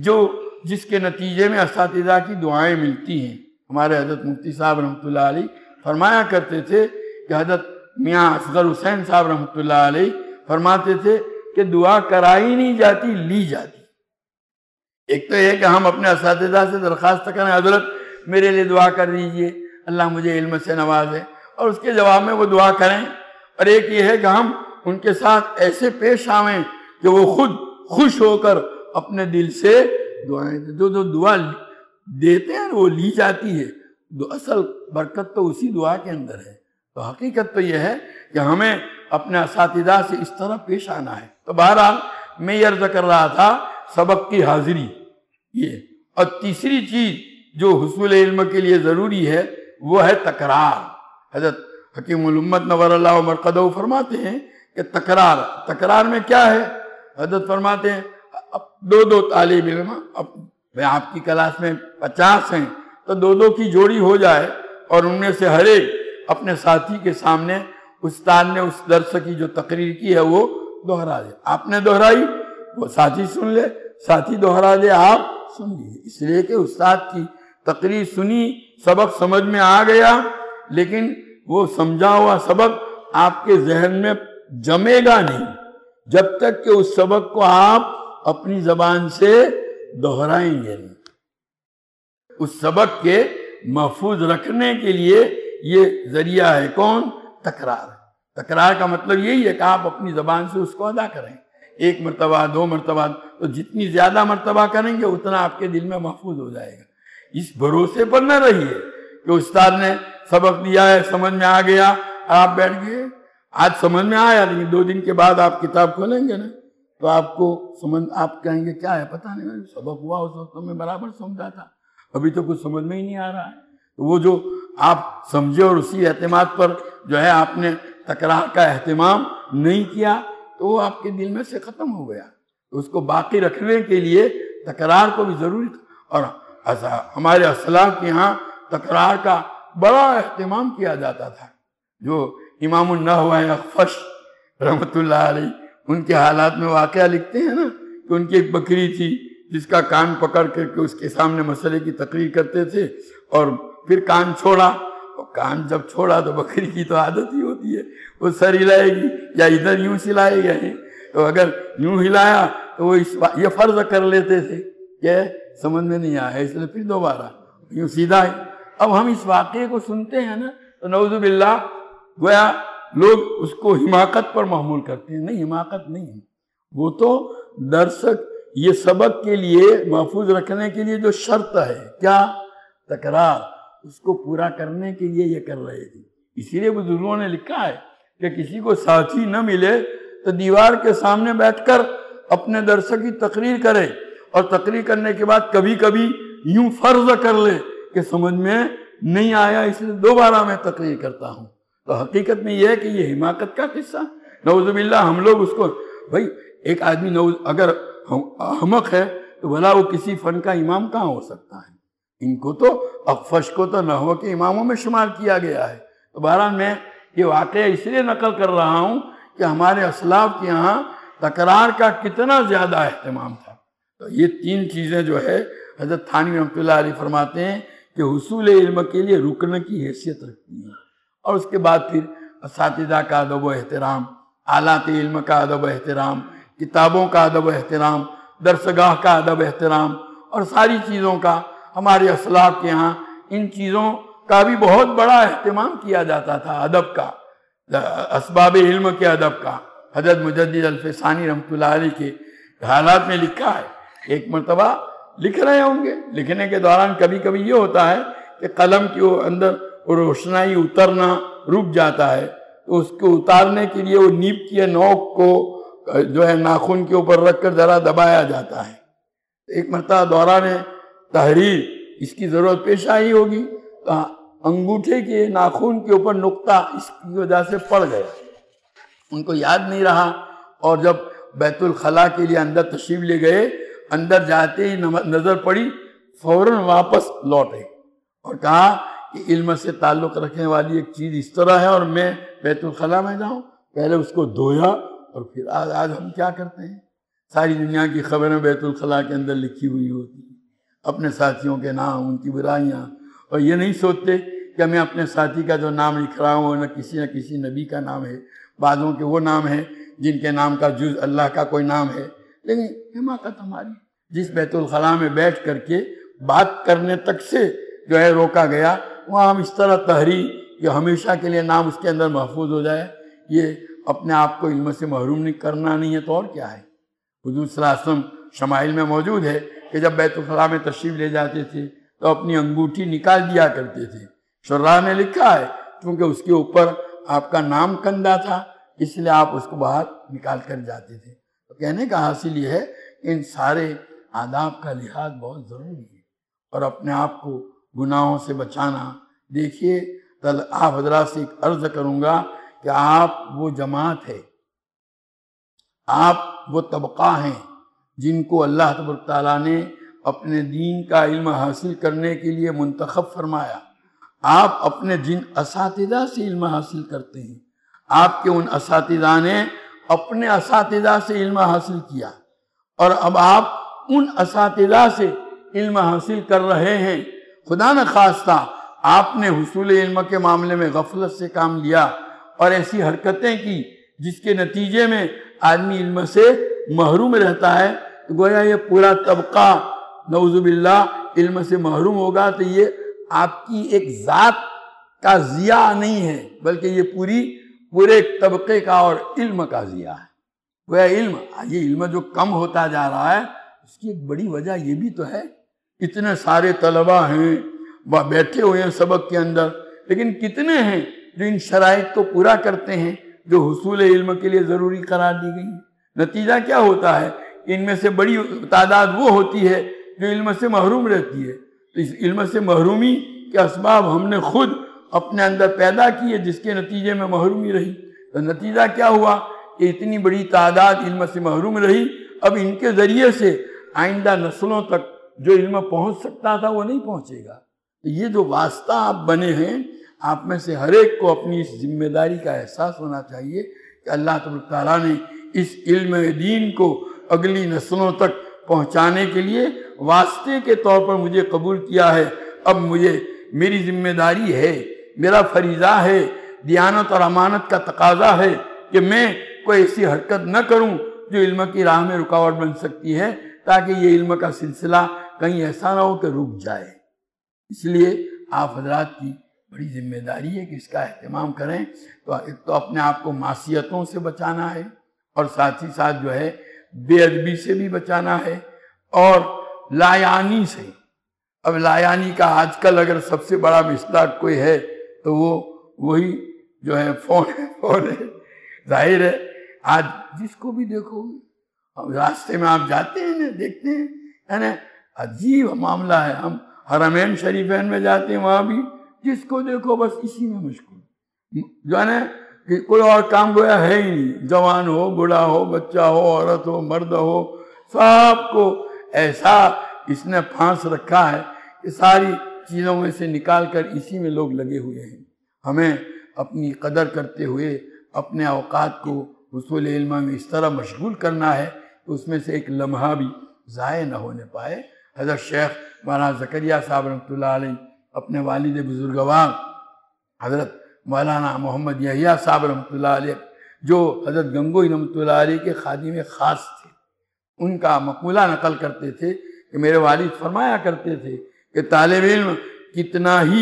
جس کے نتیجے میں اساتذہ کی دعائیں ملتی ہیں. ہمارے حضرت مفتی صاحب رحمۃ اللہ علیہ فرمایا کرتے تھے کہ حضرت میاں اصغر حسین صاحب رحمۃ اللہ علیہ فرماتے تھے کہ دعا کرائی نہیں جاتی، لی جاتی. ایک تو یہ کہ ہم اپنے اساتذہ سے درخواست کریں حضرت میرے لیے دعا کر دیجئے، اللہ مجھے علم سے نوازے، اور اس کے جواب میں وہ دعا کریں. اور ایک یہ ہے کہ ہم ان کے ساتھ ایسے پیش آویں کہ وہ خود خوش ہو کر اپنے دل سے دعائیں دیں. جو دعا دیتے ہیں وہ لی جاتی ہے، اصل برکت تو اسی دعا کے اندر ہے. تو حقیقت تو یہ ہے کہ ہمیں اپنے اساتذہ سے اس طرح پیش آنا ہے. تو بہرحال میں یہ عرض کر رہا تھا سبق کی حاضری یہ. اور تیسری چیز جو حصول علم کے لیے ضروری ہے وہ ہے تکرار. حضرت حکیم الامت نور اللہ مرقدہ فرماتے ہیں کہ تکرار میں کیا ہے؟ حضرت فرماتے ہیں دو طالب علم، اب آپ کی کلاس میں 50 ہیں تو دو کی جوڑی ہو جائے اور ان میں سے ہر ایک اپنے ساتھی کے سامنے استاد نے اس درس کی جو تقریر کی ہے وہ دہرا دے. آپ نے دہرائی، وہ ساتھی سن لے، ساتھی دہرا دے، آپ سن لیجیے. اس لیے کہ استاد کی تقریر سنی، سبق سمجھ میں آ گیا، لیکن وہ سمجھا ہوا سبق آپ کے ذہن میں جمے گا نہیں جب تک کہ اس سبق کو آپ اپنی زبان سے دہرائیں گے نہیں. اس سبق کے محفوظ رکھنے کے لیے یہ ذریعہ ہے کون؟ تکرار. تکرار کا مطلب یہی ہے کہ آپ اپنی زبان سے اس کو ادا کریں. 1 مرتبہ 2 مرتبہ، تو جتنی زیادہ مرتبہ کریں گے اتنا آپ کے دل میں محفوظ ہو جائے گا. اس بھروسے پر نہ رہیے کہ استاد نے سبق دیا ہے، سمجھ میں آ گیا، آپ بیٹھ گئے. آج سمجھ میں آیا لیکن 2 دن کے بعد آپ کتاب کھولیں گے نا تو آپ کو آپ کہیں گے کیا ہے پتہ نہیں، سبق ہوا اس وقت تو میں برابر سمجھا تھا، ابھی تو کچھ سمجھ میں ہی نہیں آ رہا ہے. تو وہ جو آپ سمجھے اور اسی اعتماد پر جو ہے آپ نے تکرار کا اہتمام نہیں کیا تو وہ آپ کے دل میں سے ختم ہو گیا. تو اس کو باقی رکھنے کے لیے تکرار کو بھی ضروری تھا. اور ہمارے اسلاف کے ہاں تکرار کا بڑا اہتمام کیا جاتا تھا. جو امام النحو اخفش رحمۃ اللہ علیہ ان کے حالات میں واقعہ لکھتے ہیں نا کہ ان کی ایک بکری تھی جس کا کان پکڑ کر کے اس کے سامنے مسئلے کی تقریر کرتے تھے اور پھر کان چھوڑا. اور کان جب چھوڑا تو بکری کی تو عادت ہی ہوتی ہے وہ سر ہلائے گی یا ادھر یوں ہلائے گئے، تو اگر یوں ہلایا تو وہ یہ فرض کر لیتے تھے کہ سمجھ میں نہیں آیا، اس لیے پھر دوبارہ یوں سیدھا ہے. اب ہم اس واقعے کو سنتے ہیں نا تو نعوذ باللہ گویا لوگ اس کو حماقت پر محمول کرتے ہیں. نہیں، حماقت نہیں ہے، وہ تو درسک یہ سبق کے لیے محفوظ رکھنے کے لیے جو شرط ہے کیا؟ تکرار. اس کو پورا کرنے کے لیے یہ کر رہے تھے. اسی لیے بزرگوں نے لکھا ہے کہ کسی کو ساتھی نہ ملے تو دیوار کے سامنے بیٹھ کر اپنے درس کی تقریر کرے اور تقریر کرنے کے بعد کبھی کبھی یوں فرض کر لے کہ سمجھ میں نہیں آیا اس لیے دوبارہ میں تقریر کرتا ہوں. تو حقیقت میں یہ ہے کہ یہ حماقت کا قصہ. نعوذ باللہ ہم لوگ اس کو بھائی ایک آدمی اگر احمق ہے تو بھلا وہ کسی فن کا امام کہاں ہو سکتا ہے؟ ان کو تو اخفش کو تو نحو کے اماموں میں شمار کیا گیا ہے۔ تو بہرحال میں یہ واقعہ اس لیے نقل کر رہا ہوں کہ ہمارے اسلاف کے یہاں تکرار کا کتنا زیادہ اہتمام تھا۔ تو یہ تین چیزیں جو ہے حضرت تھانوی رحمۃ اللہ علیہ فرماتے ہیں کہ حصول علم کے لیے رکن کی حیثیت رکھتی ہیں، اور اس کے بعد پھر اساتذہ کا ادب و احترام، آلات علم کا ادب و احترام، کتابوں کا ادب و احترام، درسگاہ کا ادب و احترام، اور ساری چیزوں کا ہمارے اسلاف کے ہاں ان چیزوں کا بھی بہت بڑا اہتمام کیا جاتا تھا، ادب کا، اسباب علم کے ادب کا۔ حضرت مجدد الفسانی رحمۃ اللہ علیہ کے حالات میں لکھا ہے، ایک مرتبہ لکھ رہے ہوں گے، لکھنے کے دوران کبھی کبھی یہ ہوتا ہے کہ قلم کے اندر روشنائی اترنا رک جاتا ہے، تو اس کو اتارنے کے لیے وہ نیب کی نوک کو جو ہے ناخن کے اوپر رکھ کر ذرا دبایا جاتا ہے۔ ایک مرتبہ دوران تحریر اس کی ضرورت پیش آئی ہوگی، تو انگوٹھے کے ناخن کے اوپر نقطہ اس کی وجہ سے پڑ گیا، ان کو یاد نہیں رہا، اور جب بیت الخلاء کے لیے اندر تشریف لے گئے، اندر جاتے ہی نظر پڑی، فوراً واپس لوٹے اور کہا کہ علم سے تعلق رکھنے والی ایک چیز اس طرح ہے، اور میں بیت الخلاء میں جاؤں؟ پہلے اس کو دھویا، اور پھر آج ہم کیا کرتے ہیں، ساری دنیا کی خبریں بیت الخلاء کے اندر لکھی ہوئی ہوتی ہیں، اپنے ساتھیوں کے نام، ان کی برائیاں، اور یہ نہیں سوچتے کہ میں اپنے ساتھی کا جو نام لکھ رہا ہوں نہ کسی نبی کا نام ہے، بعضوں کے وہ نام ہیں جن کے نام کا جز اللہ کا کوئی نام ہے، لیکن حماقت ہماری، جس بیت الخلاء میں بیٹھ کر کے بات کرنے تک سے جو ہے روکا گیا، وہاں ہم اس طرح تحریر کہ ہمیشہ کے لیے نام اس کے اندر محفوظ ہو جائے، یہ اپنے آپ کو علم سے محروم نہیں کرنا نہیں ہے تو اور کیا ہے۔ حضور صلی اللہ علیہ وسلم شمائل میں موجود ہے کہ جب بیت الخلاء میں تشریف لے جاتے تھے تو اپنی انگوٹھی نکال دیا کرتے تھے، شراح نے لکھا ہے کیونکہ اس کے اوپر آپ کا نام کندہ تھا، اس لیے آپ اس کو باہر نکال کر جاتے تھے۔ تو کہنے کا حاصل یہ ہے کہ ان سارے آداب کا لحاظ بہت ضروری ہے، اور اپنے آپ کو گناہوں سے بچانا۔ دیکھیے آپ حضرات سے ایک عرض کروں گا کہ آپ وہ جماعت ہے، آپ وہ طبقہ ہیں جن کو اللہ تبارک تعالیٰ نے اپنے دین کا علم حاصل کرنے کے لیے منتخب فرمایا۔ آپ اپنے جن اساتذہ سے علم حاصل کرتے ہیں، آپ کے ان اساتذہ نے اپنے اساتذہ سے علم حاصل کیا، اور اب آپ ان اساتذہ سے علم حاصل کر رہے ہیں۔ خدا نخواستہ آپ نے حصول علم کے معاملے میں غفلت سے کام لیا اور ایسی حرکتیں کی جس کے نتیجے میں آدمی علم سے محروم رہتا ہے، تو گویا یہ پورا طبقہ نعوذ باللہ علم سے محروم ہوگا، تو یہ آپ کی ایک ذات کا ضیاء نہیں ہے، بلکہ یہ پورے طبقے کا اور علم کا ضیاء ہے۔ گویا یہ علم جو کم ہوتا جا رہا ہے، اس کی ایک بڑی وجہ یہ بھی تو ہے، اتنے سارے طلبہ ہیں بیٹھے ہوئے ہیں سبق کے اندر، لیکن کتنے ہیں جو ان شرائط کو پورا کرتے ہیں جو حصول علم کے لیے ضروری قرار دی گئی ہیں؟ نتیجہ کیا ہوتا ہے کہ ان میں سے بڑی تعداد وہ ہوتی ہے جو علم سے محروم رہتی ہے۔ تو اس علم سے محرومی کے اسباب ہم نے خود اپنے اندر پیدا کیے، جس کے نتیجے میں محرومی رہی۔ تو نتیجہ کیا ہوا کہ اتنی بڑی تعداد علم سے محروم رہی، اب ان کے ذریعے سے آئندہ نسلوں تک جو علم پہنچ سکتا تھا وہ نہیں پہنچے گا۔ تو یہ جو واسطہ آپ بنے ہیں، آپ میں سے ہر ایک کو اپنی اس ذمہ داری کا احساس ہونا چاہیے کہ اللہ تبارک تعالیٰ نے اس علم دین کو اگلی نسلوں تک پہنچانے کے لیے واسطے کے طور پر مجھے قبول کیا ہے۔ اب میری ذمہ داری ہے، میرا فریضہ ہے، دیانت اور امانت کا تقاضا ہے کہ میں کوئی ایسی حرکت نہ کروں جو علم کی راہ میں رکاوٹ بن سکتی ہے، تاکہ یہ علم کا سلسلہ کہیں ایسا نہ ہو کہ رک جائے۔ اس لیے آپ حضرات کی بڑی ذمہ داری ہے کہ اس کا اہتمام کریں۔ تو ایک تو اپنے آپ کو معصیتوں سے بچانا ہے، اور ساتھ ہی ساتھ جو ہے بے ادبی سے بھی بچانا ہے، اور لایانی سے۔ اب لایانی کا آج کل اگر سب سے بڑا مصداق کوئی ہے تو وہی جو ہے فون ہے۔ ظاہر ہے آج جس کو بھی دیکھو، راستے میں آپ جاتے ہیں دیکھتے ہیں، یعنی عجیب معاملہ ہے۔ ہم حرمین شریفین میں جاتے ہیں، وہاں بھی جس کو دیکھو بس اسی میں مشغول، جو ہے نا کہ کوئی اور کام گویا ہے ہی نہیں، جوان ہو، بوڑھا ہو، بچہ ہو، عورت ہو، مرد ہو، سب کو ایسا اس نے پھانس رکھا ہے یہ ساری چیزوں میں سے نکال کر اسی میں لوگ لگے ہوئے ہیں۔ ہمیں اپنی قدر کرتے ہوئے اپنے اوقات کو حصول علم میں اس طرح مشغول کرنا ہے کہ اس میں سے ایک لمحہ بھی ضائع نہ ہونے پائے۔ حضرت شیخ مولانا زکریا صاحب رحمۃ اللہ علیہ اپنے والد بزرگوار حضرت مولانا محمد یحییٰ صاحب رحمۃ اللہ علیہ جو حضرت گنگوئی رحمۃ اللہ علیہ کے خادم خاص تھے، ان کا مقولہ نقل کرتے تھے کہ میرے والد فرمایا کرتے تھے کہ طالب علم کتنا ہی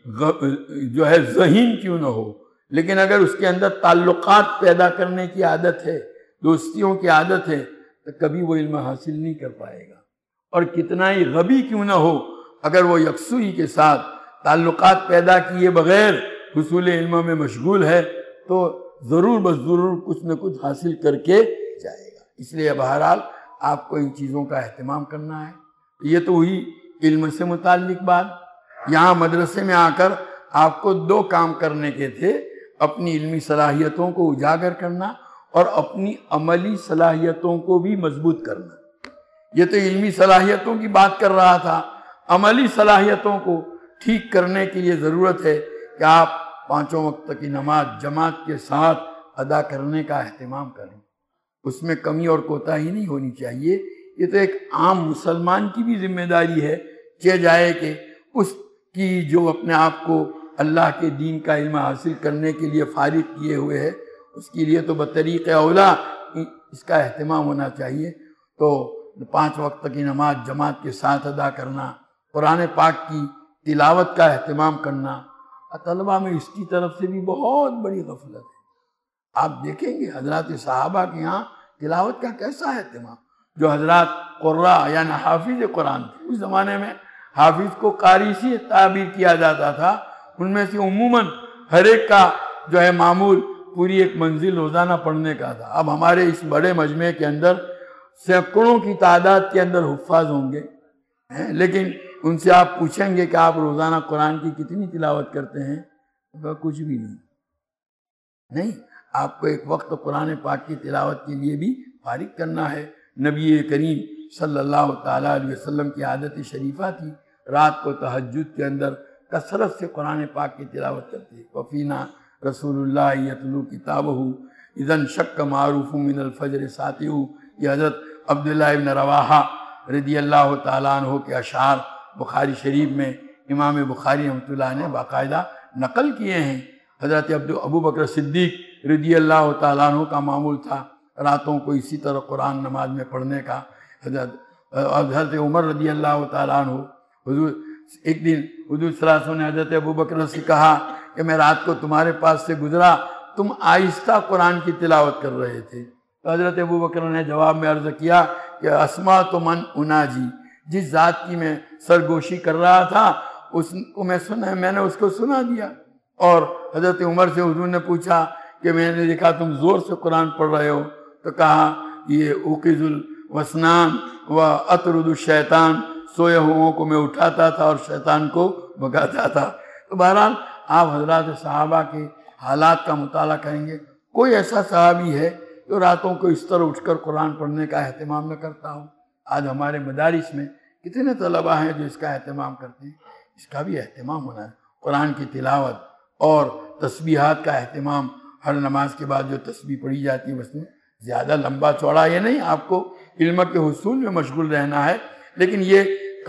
جو ہے ذہین کیوں نہ ہو، لیکن اگر اس کے اندر تعلقات پیدا کرنے کی عادت ہے، دوستیوں کی عادت ہے، تو کبھی وہ علم حاصل نہیں کر پائے گا۔ اور کتنا ہی غبی کیوں نہ ہو، اگر وہ یکسوئی کے ساتھ تعلقات پیدا کیے بغیر حصول علم میں مشغول ہے تو ضرور بس ضرور کچھ نہ کچھ حاصل کر کے جائے گا۔ اس لیے بہرحال آپ کو ان چیزوں کا اہتمام کرنا ہے۔ یہ تو ہوئی علم سے متعلق بات۔ یہاں مدرسے میں آ کر آپ کو 2 کام کرنے کے تھے، اپنی علمی صلاحیتوں کو اجاگر کرنا اور اپنی عملی صلاحیتوں کو بھی مضبوط کرنا۔ یہ تو علمی صلاحیتوں کی بات کر رہا تھا، عملی صلاحیتوں کو ٹھیک کرنے کے لیے ضرورت ہے کہ آپ 5 وقت کی نماز جماعت کے ساتھ ادا کرنے کا اہتمام کریں۔ اس میں کمی اور کوتاہی نہیں ہونی چاہیے۔ یہ تو ایک عام مسلمان کی بھی ذمہ داری ہے کہ جائے کہ اس کی جو اپنے آپ کو اللہ کے دین کا علم حاصل کرنے کے لیے فارغ کیے ہوئے ہے، اس کے لیے تو بطریق اولا اس کا اہتمام ہونا چاہیے۔ تو 5 وقت کی نماز جماعت کے ساتھ ادا کرنا، قرآن پاک کی تلاوت کا اہتمام کرنا، طلبہ میں اس کی طرف سے بھی بہت بڑی غفلت ہے۔ آپ دیکھیں گے حضرات صحابہ کے یہاں تلاوت کا کیسا اہتمام۔ جو حضرات قراء یعنی حافظ قرآن تھے، اس زمانے میں حافظ کو قاری سے تعبیر کیا جاتا تھا، ان میں سے عموماً ہر ایک کا جو ہے معمول پوری ایک منزل روزانہ پڑھنے کا تھا۔ اب ہمارے اس بڑے مجمع کے اندر سینکڑوں کی تعداد کے اندر حفاظ ہوں گے، لیکن ان سے آپ پوچھیں گے کہ آپ روزانہ قرآن کی کتنی تلاوت کرتے ہیں؟ کچھ بھی نہیں۔ آپ کو ایک وقت قرآن پاک کی تلاوت کے لیے بھی فارغ کرنا ہے۔ نبی کریم صلی اللہ تعالیٰ علیہ وسلم کی عادت شریفہ تھی، رات کو تہجد کے اندر کثرت سے قرآن پاک کی تلاوت کرتے۔ وفینا رسول اللہ یتلو کتابہ اذا انشق معروف من الفجر ساطع۔ یہ حضرت عبداللہ ابن رواحہ رضی اللہ تعالیٰ عنہ کے اشعار بخاری شریف میں امام بخاری رحمۃ اللہ نے باقاعدہ نقل کیے ہیں۔ حضرت ابو بکر صدیق رضی اللہ تعالیٰ عنہ کا معمول تھا راتوں کو اسی طرح قرآن نماز میں پڑھنے کا۔ حضرت عمر رضی اللہ تعالیٰ عنہ ایک دن حضور صلی اللہ علیہ وسلم نے حضرت ابو بکر سے کہا کہ میں رات کو تمہارے پاس سے گزرا، تم آہستہ قرآن کی تلاوت کر رہے تھے۔ تو حضرت ابو بکر نے جواب میں عرض کیا کہ اسمعت من اناجی، جس ذات کی میں سرگوشی کر رہا تھا اس کو میں نے اس کو سنا دیا۔ اور حضرت عمر سے حضور نے پوچھا کہ میں نے دیکھا تم زور سے قرآن پڑھ رہے ہو، تو کہا یہ اوقظ الوسنان و اطرد الشیطان، سوئے ہوں کو میں اٹھاتا تھا اور شیطان کو بھگاتا تھا۔ تو بہرحال آپ حضرات صحابہ کے حالات کا مطالعہ کریں گے، کوئی ایسا صحابی ہے جو راتوں کو اس طرح اٹھ کر قرآن پڑھنے کا اہتمام نہ کرتا ہو؟ آج ہمارے مدارس میں کتنے طلبہ ہیں جو اس کا اہتمام کرتے ہیں؟ اس کا بھی اہتمام ہونا ہے۔ قرآن کی تلاوت اور تسبیحات کا اہتمام، ہر نماز کے بعد جو تسبیح پڑھی جاتی ہے، بس میں زیادہ لمبا چوڑا یہ نہیں، آپ کو علم کے حصول میں مشغول رہنا ہے، لیکن یہ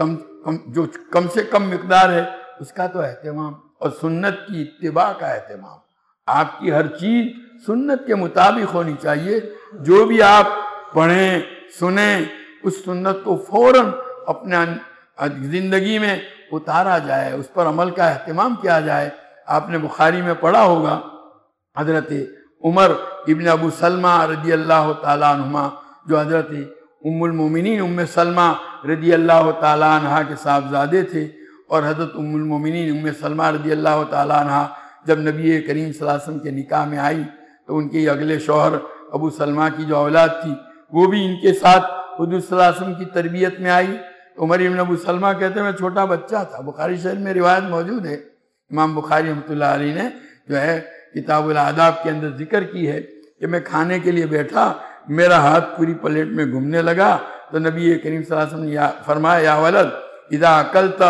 جو کم سے کم مقدار ہے اس کا تو اہتمام، اور سنت کی اتباع کا اہتمام۔ آپ کی ہر چیز سنت کے مطابق ہونی چاہیے۔ جو بھی آپ پڑھیں سنیں، اس سنت کو فوراً اپنے زندگی میں اتارا جائے، اس پر عمل کا اہتمام کیا جائے۔ آپ نے بخاری میں پڑھا ہوگا حضرت عمر ابن ابو سلمہ رضی اللہ تعالیٰ عنہما، جو حضرت ام المومنین ام سلمہ رضی اللہ تعالیٰ عنہ کے صاحبزادے تھے، اور حضرت ام المومنین ام سلمہ رضی اللہ تعالیٰ عنہ جب نبی کریم صلی اللہ علیہ وسلم کے نکاح میں آئی تو ان کے اگلے شوہر ابو سلمہ کی جو اولاد تھی وہ بھی ان کے ساتھ حضور صلی اللہ علیہ وسلم کی تربیت میں آئی۔ عمر ابن ابو سلمہ کہتے ہیں میں چھوٹا بچہ تھا، بخاری شریف میں روایت موجود ہے، امام بخاری رحمۃ اللہ علیہ نے جو ہے کتاب الآداب کے اندر ذکر کی ہے کہ میں کھانے کے لیے بیٹھا، میرا ہاتھ پوری پلیٹ میں گھومنے لگا تو نبی کریم صلی اللہ علیہ وسلم نے فرمایا یا ولد اذا اکلت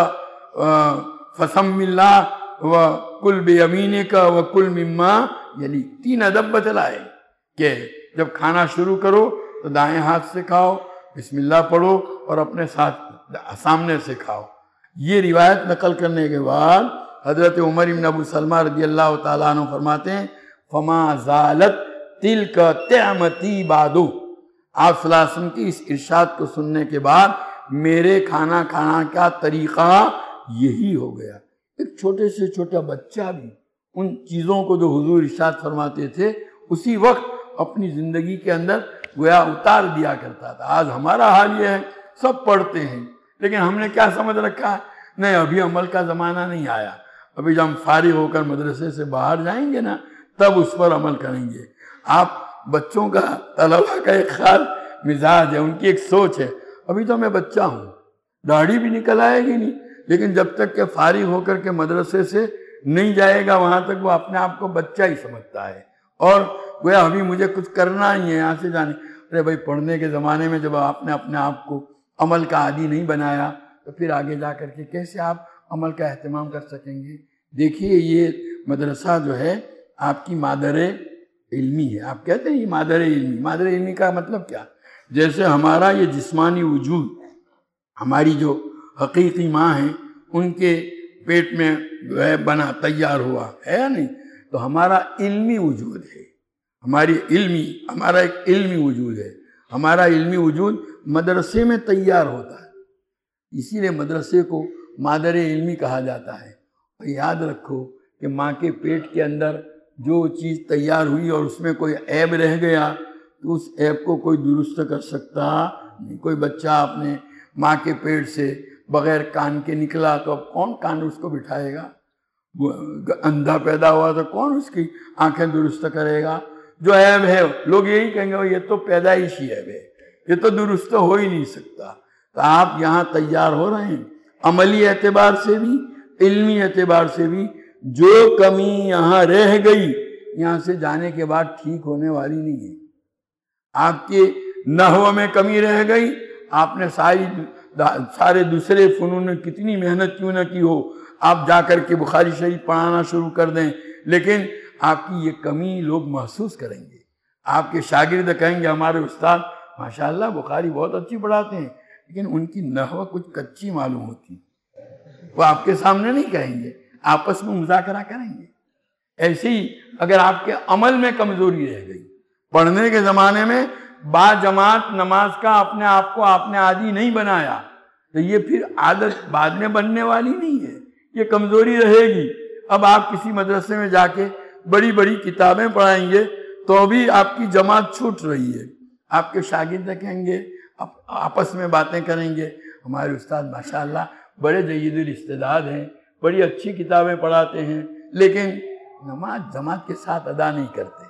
فسم اللہ و کل بیمینک و کل مما یلی، 3 ادب بتلائے کہ جب کھانا شروع کرو تو دائیں ہاتھ سے کھاؤ، بسم اللہ پڑھو اور اپنے سامنے سے کھاؤ۔ یہ روایت نقل کرنے کے بعد حضرت عمر بن ابو سلمہ رضی اللہ تعالیٰ عنہ فرماتے ہیں فما زالت تلک طعمتی بعدو، آپ صلی اللہ علیہ وسلم کی اس ارشاد کو سننے کے بعد میرے کھانا کھانا کا طریقہ یہی ہو گیا۔ ایک چھوٹے سے چھوٹا بچہ بھی ان چیزوں کو جو حضور ارشاد فرماتے تھے اسی وقت اپنی زندگی کے اندر گویا اتار دیا کرتا تھا۔ آج ہمارا حال یہ ہے، سب پڑھتے ہیں لیکن ہم نے کیا سمجھ رکھا ہے، نہیں ابھی عمل کا زمانہ نہیں آیا، ابھی جب ہم فارغ ہو کر مدرسے سے باہر جائیں گے نا تب اس پر عمل کریں گے۔ آپ بچوں کا، طلبہ کا ایک خیال مزاج ہے، ان کی ایک سوچ ہے، ابھی تو میں بچہ ہوں، داڑھی بھی نکل آئے گی نہیں، لیکن جب تک کہ فارغ ہو کر کے مدرسے سے نہیں جائے گا وہاں تک وہ اپنے آپ کو بچہ ہی سمجھتا ہے، اور گویا ابھی مجھے کچھ کرنا ہی ہے یہاں سے جانے۔ ارے بھائی پڑھنے کے زمانے میں جب آپ نے اپنے آپ کو عمل کا عادی نہیں بنایا تو پھر آگے جا کر کے کیسے آپ عمل کا اہتمام کر سکیں گے؟ دیکھیے یہ مدرسہ جو ہے آپ کی مادر علمی ہے، آپ کہتے ہیں یہ مادر علمی، مادر علمی کا مطلب کیا؟ جیسے ہمارا یہ جسمانی وجود، ہماری جو حقیقی ماں ہیں ان کے پیٹ میں جو ہے بنا تیار ہوا ہے یا نہیں، تو ہمارا علمی وجود ہے، ہمارا ایک علمی وجود ہے، ہمارا علمی وجود مدرسے میں تیار ہوتا ہے، اسی لیے مدرسے کو مادر علمی کہا جاتا ہے۔ اور یاد رکھو کہ ماں کے پیٹ کے اندر جو چیز تیار ہوئی اور اس میں کوئی عیب رہ گیا تو اس عیب کو کوئی درست کر سکتا نہیں۔ کوئی بچہ اپنے ماں کے پیٹ سے بغیر کان کے نکلا تو اب کون کان اس کو بٹھائے گا؟ اندھا پیدا ہوا تو کون اس کی آنکھیں درست کرے گا؟ جو عیب ہے لوگ یہی کہیں گے یہ تو پیدائشی عیب ہے، یہ تو درست ہو ہی نہیں سکتا۔ تو آپ یہاں تیار ہو رہے ہیں عملی اعتبار سے بھی، علمی اعتبار سے بھی۔ جو کمی یہاں رہ گئی یہاں سے جانے کے بعد ٹھیک ہونے والی نہیں ہے۔ آپ کے نحو میں کمی رہ گئی، آپ نے سارے دوسرے فنون میں کتنی محنت کیوں نہ کی ہو، آپ جا کر کے بخاری شریف پڑھانا شروع کر دیں، لیکن آپ کی یہ کمی لوگ محسوس کریں گے۔ آپ کے شاگرد کہیں گے ہمارے استاد ماشاءاللہ بخاری بہت اچھی پڑھاتے ہیں لیکن ان کی نحو کچھ کچی معلوم ہوتی، وہ آپ کے سامنے نہیں کہیں گے، آپس میں مذاکرہ کریں گے۔ ایسے ہی اگر آپ کے عمل میں کمزوری رہ گئی، پڑھنے کے زمانے میں با جماعت نماز کا اپنے آپ کو آپ نے عادی نہیں بنایا تو یہ پھر عادت بعد میں بننے والی نہیں ہے، یہ کمزوری رہے گی۔ اب آپ کسی مدرسے میں جا کے بڑی بڑی کتابیں پڑھائیں گے تو بھی آپ کی جماعت چھوٹ رہی ہے، آپ کے شاگرد کہیں گے، آپس میں باتیں کریں گے، ہمارے استاد ماشاءاللہ بڑے جید الاستعداد ہیں، بڑی اچھی کتابیں پڑھاتے ہیں لیکن نماز جماعت کے ساتھ ادا نہیں کرتے۔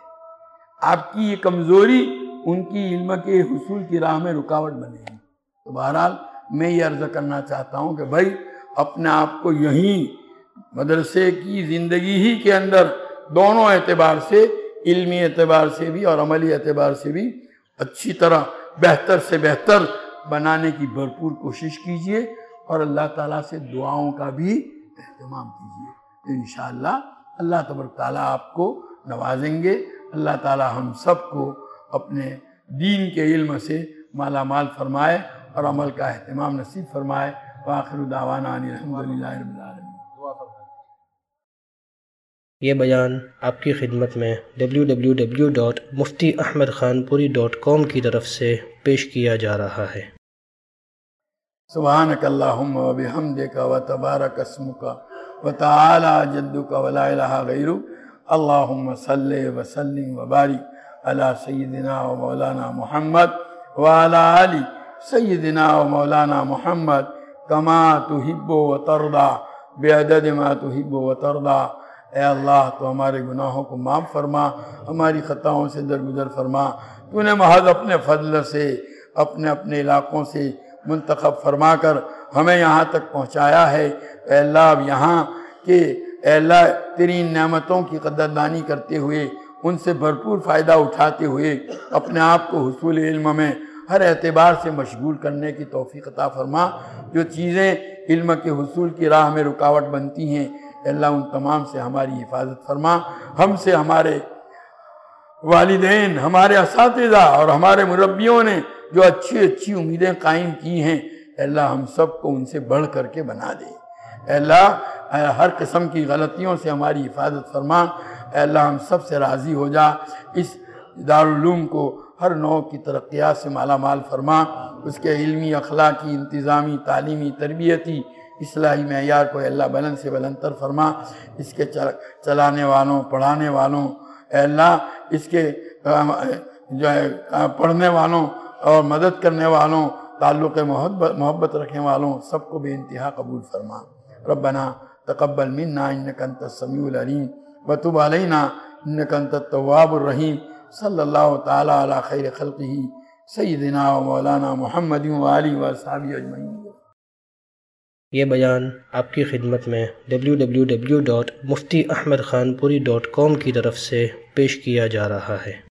آپ کی یہ کمزوری ان کی علم کے حصول کی راہ میں رکاوٹ بنے گی۔ تو بہرحال میں یہ عرض کرنا چاہتا ہوں کہ بھائی اپنے آپ کو یہیں مدرسے کی زندگی ہی کے اندر دونوں اعتبار سے، علمی اعتبار سے بھی اور عملی اعتبار سے بھی اچھی طرح بہتر سے بہتر بنانے کی بھرپور کوشش کیجئے اور اللہ تعالیٰ سے دعاؤں کا بھی اہتمام کیجئے۔ انشاءاللہ اللہ تبارک تعالیٰ آپ کو نوازیں گے۔ اللہ تعالیٰ ہم سب کو اپنے دین کے علم سے مالا مال فرمائے اور عمل کا اہتمام نصیب فرمائے۔ وآخر دعوانا ان الحمدللہ رب العالمین۔ یہ بیان آپ کی خدمت میں www.muftiahmedkhanpuri.com کی طرف سے پیش کیا جا رہا ہے۔ سبحانک اللہم و بحمدک و تبارک اسمک و تعالی جدک و لا الہ غیرک۔ اللہم صلی وسلم و بارک علی سیدنا و مولانا محمد و علی آل سیدنا و مولانا محمد کما تحب و ترضا بعدد ما تحب و ترضا۔ اے اللہ تو ہمارے گناہوں کو معاف فرما، ہماری خطاؤں سے درگزر فرما۔ تو نے محض اپنے فضل سے اپنے علاقوں سے منتخب فرما کر ہمیں یہاں تک پہنچایا ہے۔ اے اللہ اب یہاں کہ اے اللہ تیری نعمتوں کی قدردانی کرتے ہوئے ان سے بھرپور فائدہ اٹھاتے ہوئے اپنے آپ کو حصول علم میں ہر اعتبار سے مشغول کرنے کی توفیق عطا فرما۔ جو چیزیں علم کے حصول کی راہ میں رکاوٹ بنتی ہیں اللہ ان تمام سے ہماری حفاظت فرما۔ ہم سے ہمارے والدین، ہمارے اساتذہ اور ہمارے مربیوں نے جو اچھی اچھی امیدیں قائم کی ہیں اللہ ہم سب کو ان سے بڑھ کر کے بنا دے۔ اللہ ہر قسم کی غلطیوں سے ہماری حفاظت فرما۔ اللہ ہم سب سے راضی ہو جا۔ اس دارالعلوم کو ہر نوع کی ترقیات سے مالا مال فرما۔ اس کے علمی، اخلاقی، انتظامی، تعلیمی، تربیتی، اصلاحی معیار کو اللہ بلند سے بلندتر فرما۔ اس کے چلانے والوں، پڑھانے والوں، اللہ اس کے جو ہے پڑھنے والوں اور مدد کرنے والوں، تعلق محبت رکھنے والوں سب کو بے انتہا قبول فرما۔ ربنا تقبل منا انک انت السمیع العلیم وتب علینا انک انت التواب الرحیم۔ صلی اللہ تعالی علی خیر خلقہ سیدنا و مولانا محمد وآلہ وصحبہ اجمعین۔ یہ بیان آپ کی خدمت میں www.muftyaahmedkhanpuri.com کی طرف سے پیش کیا جا رہا ہے۔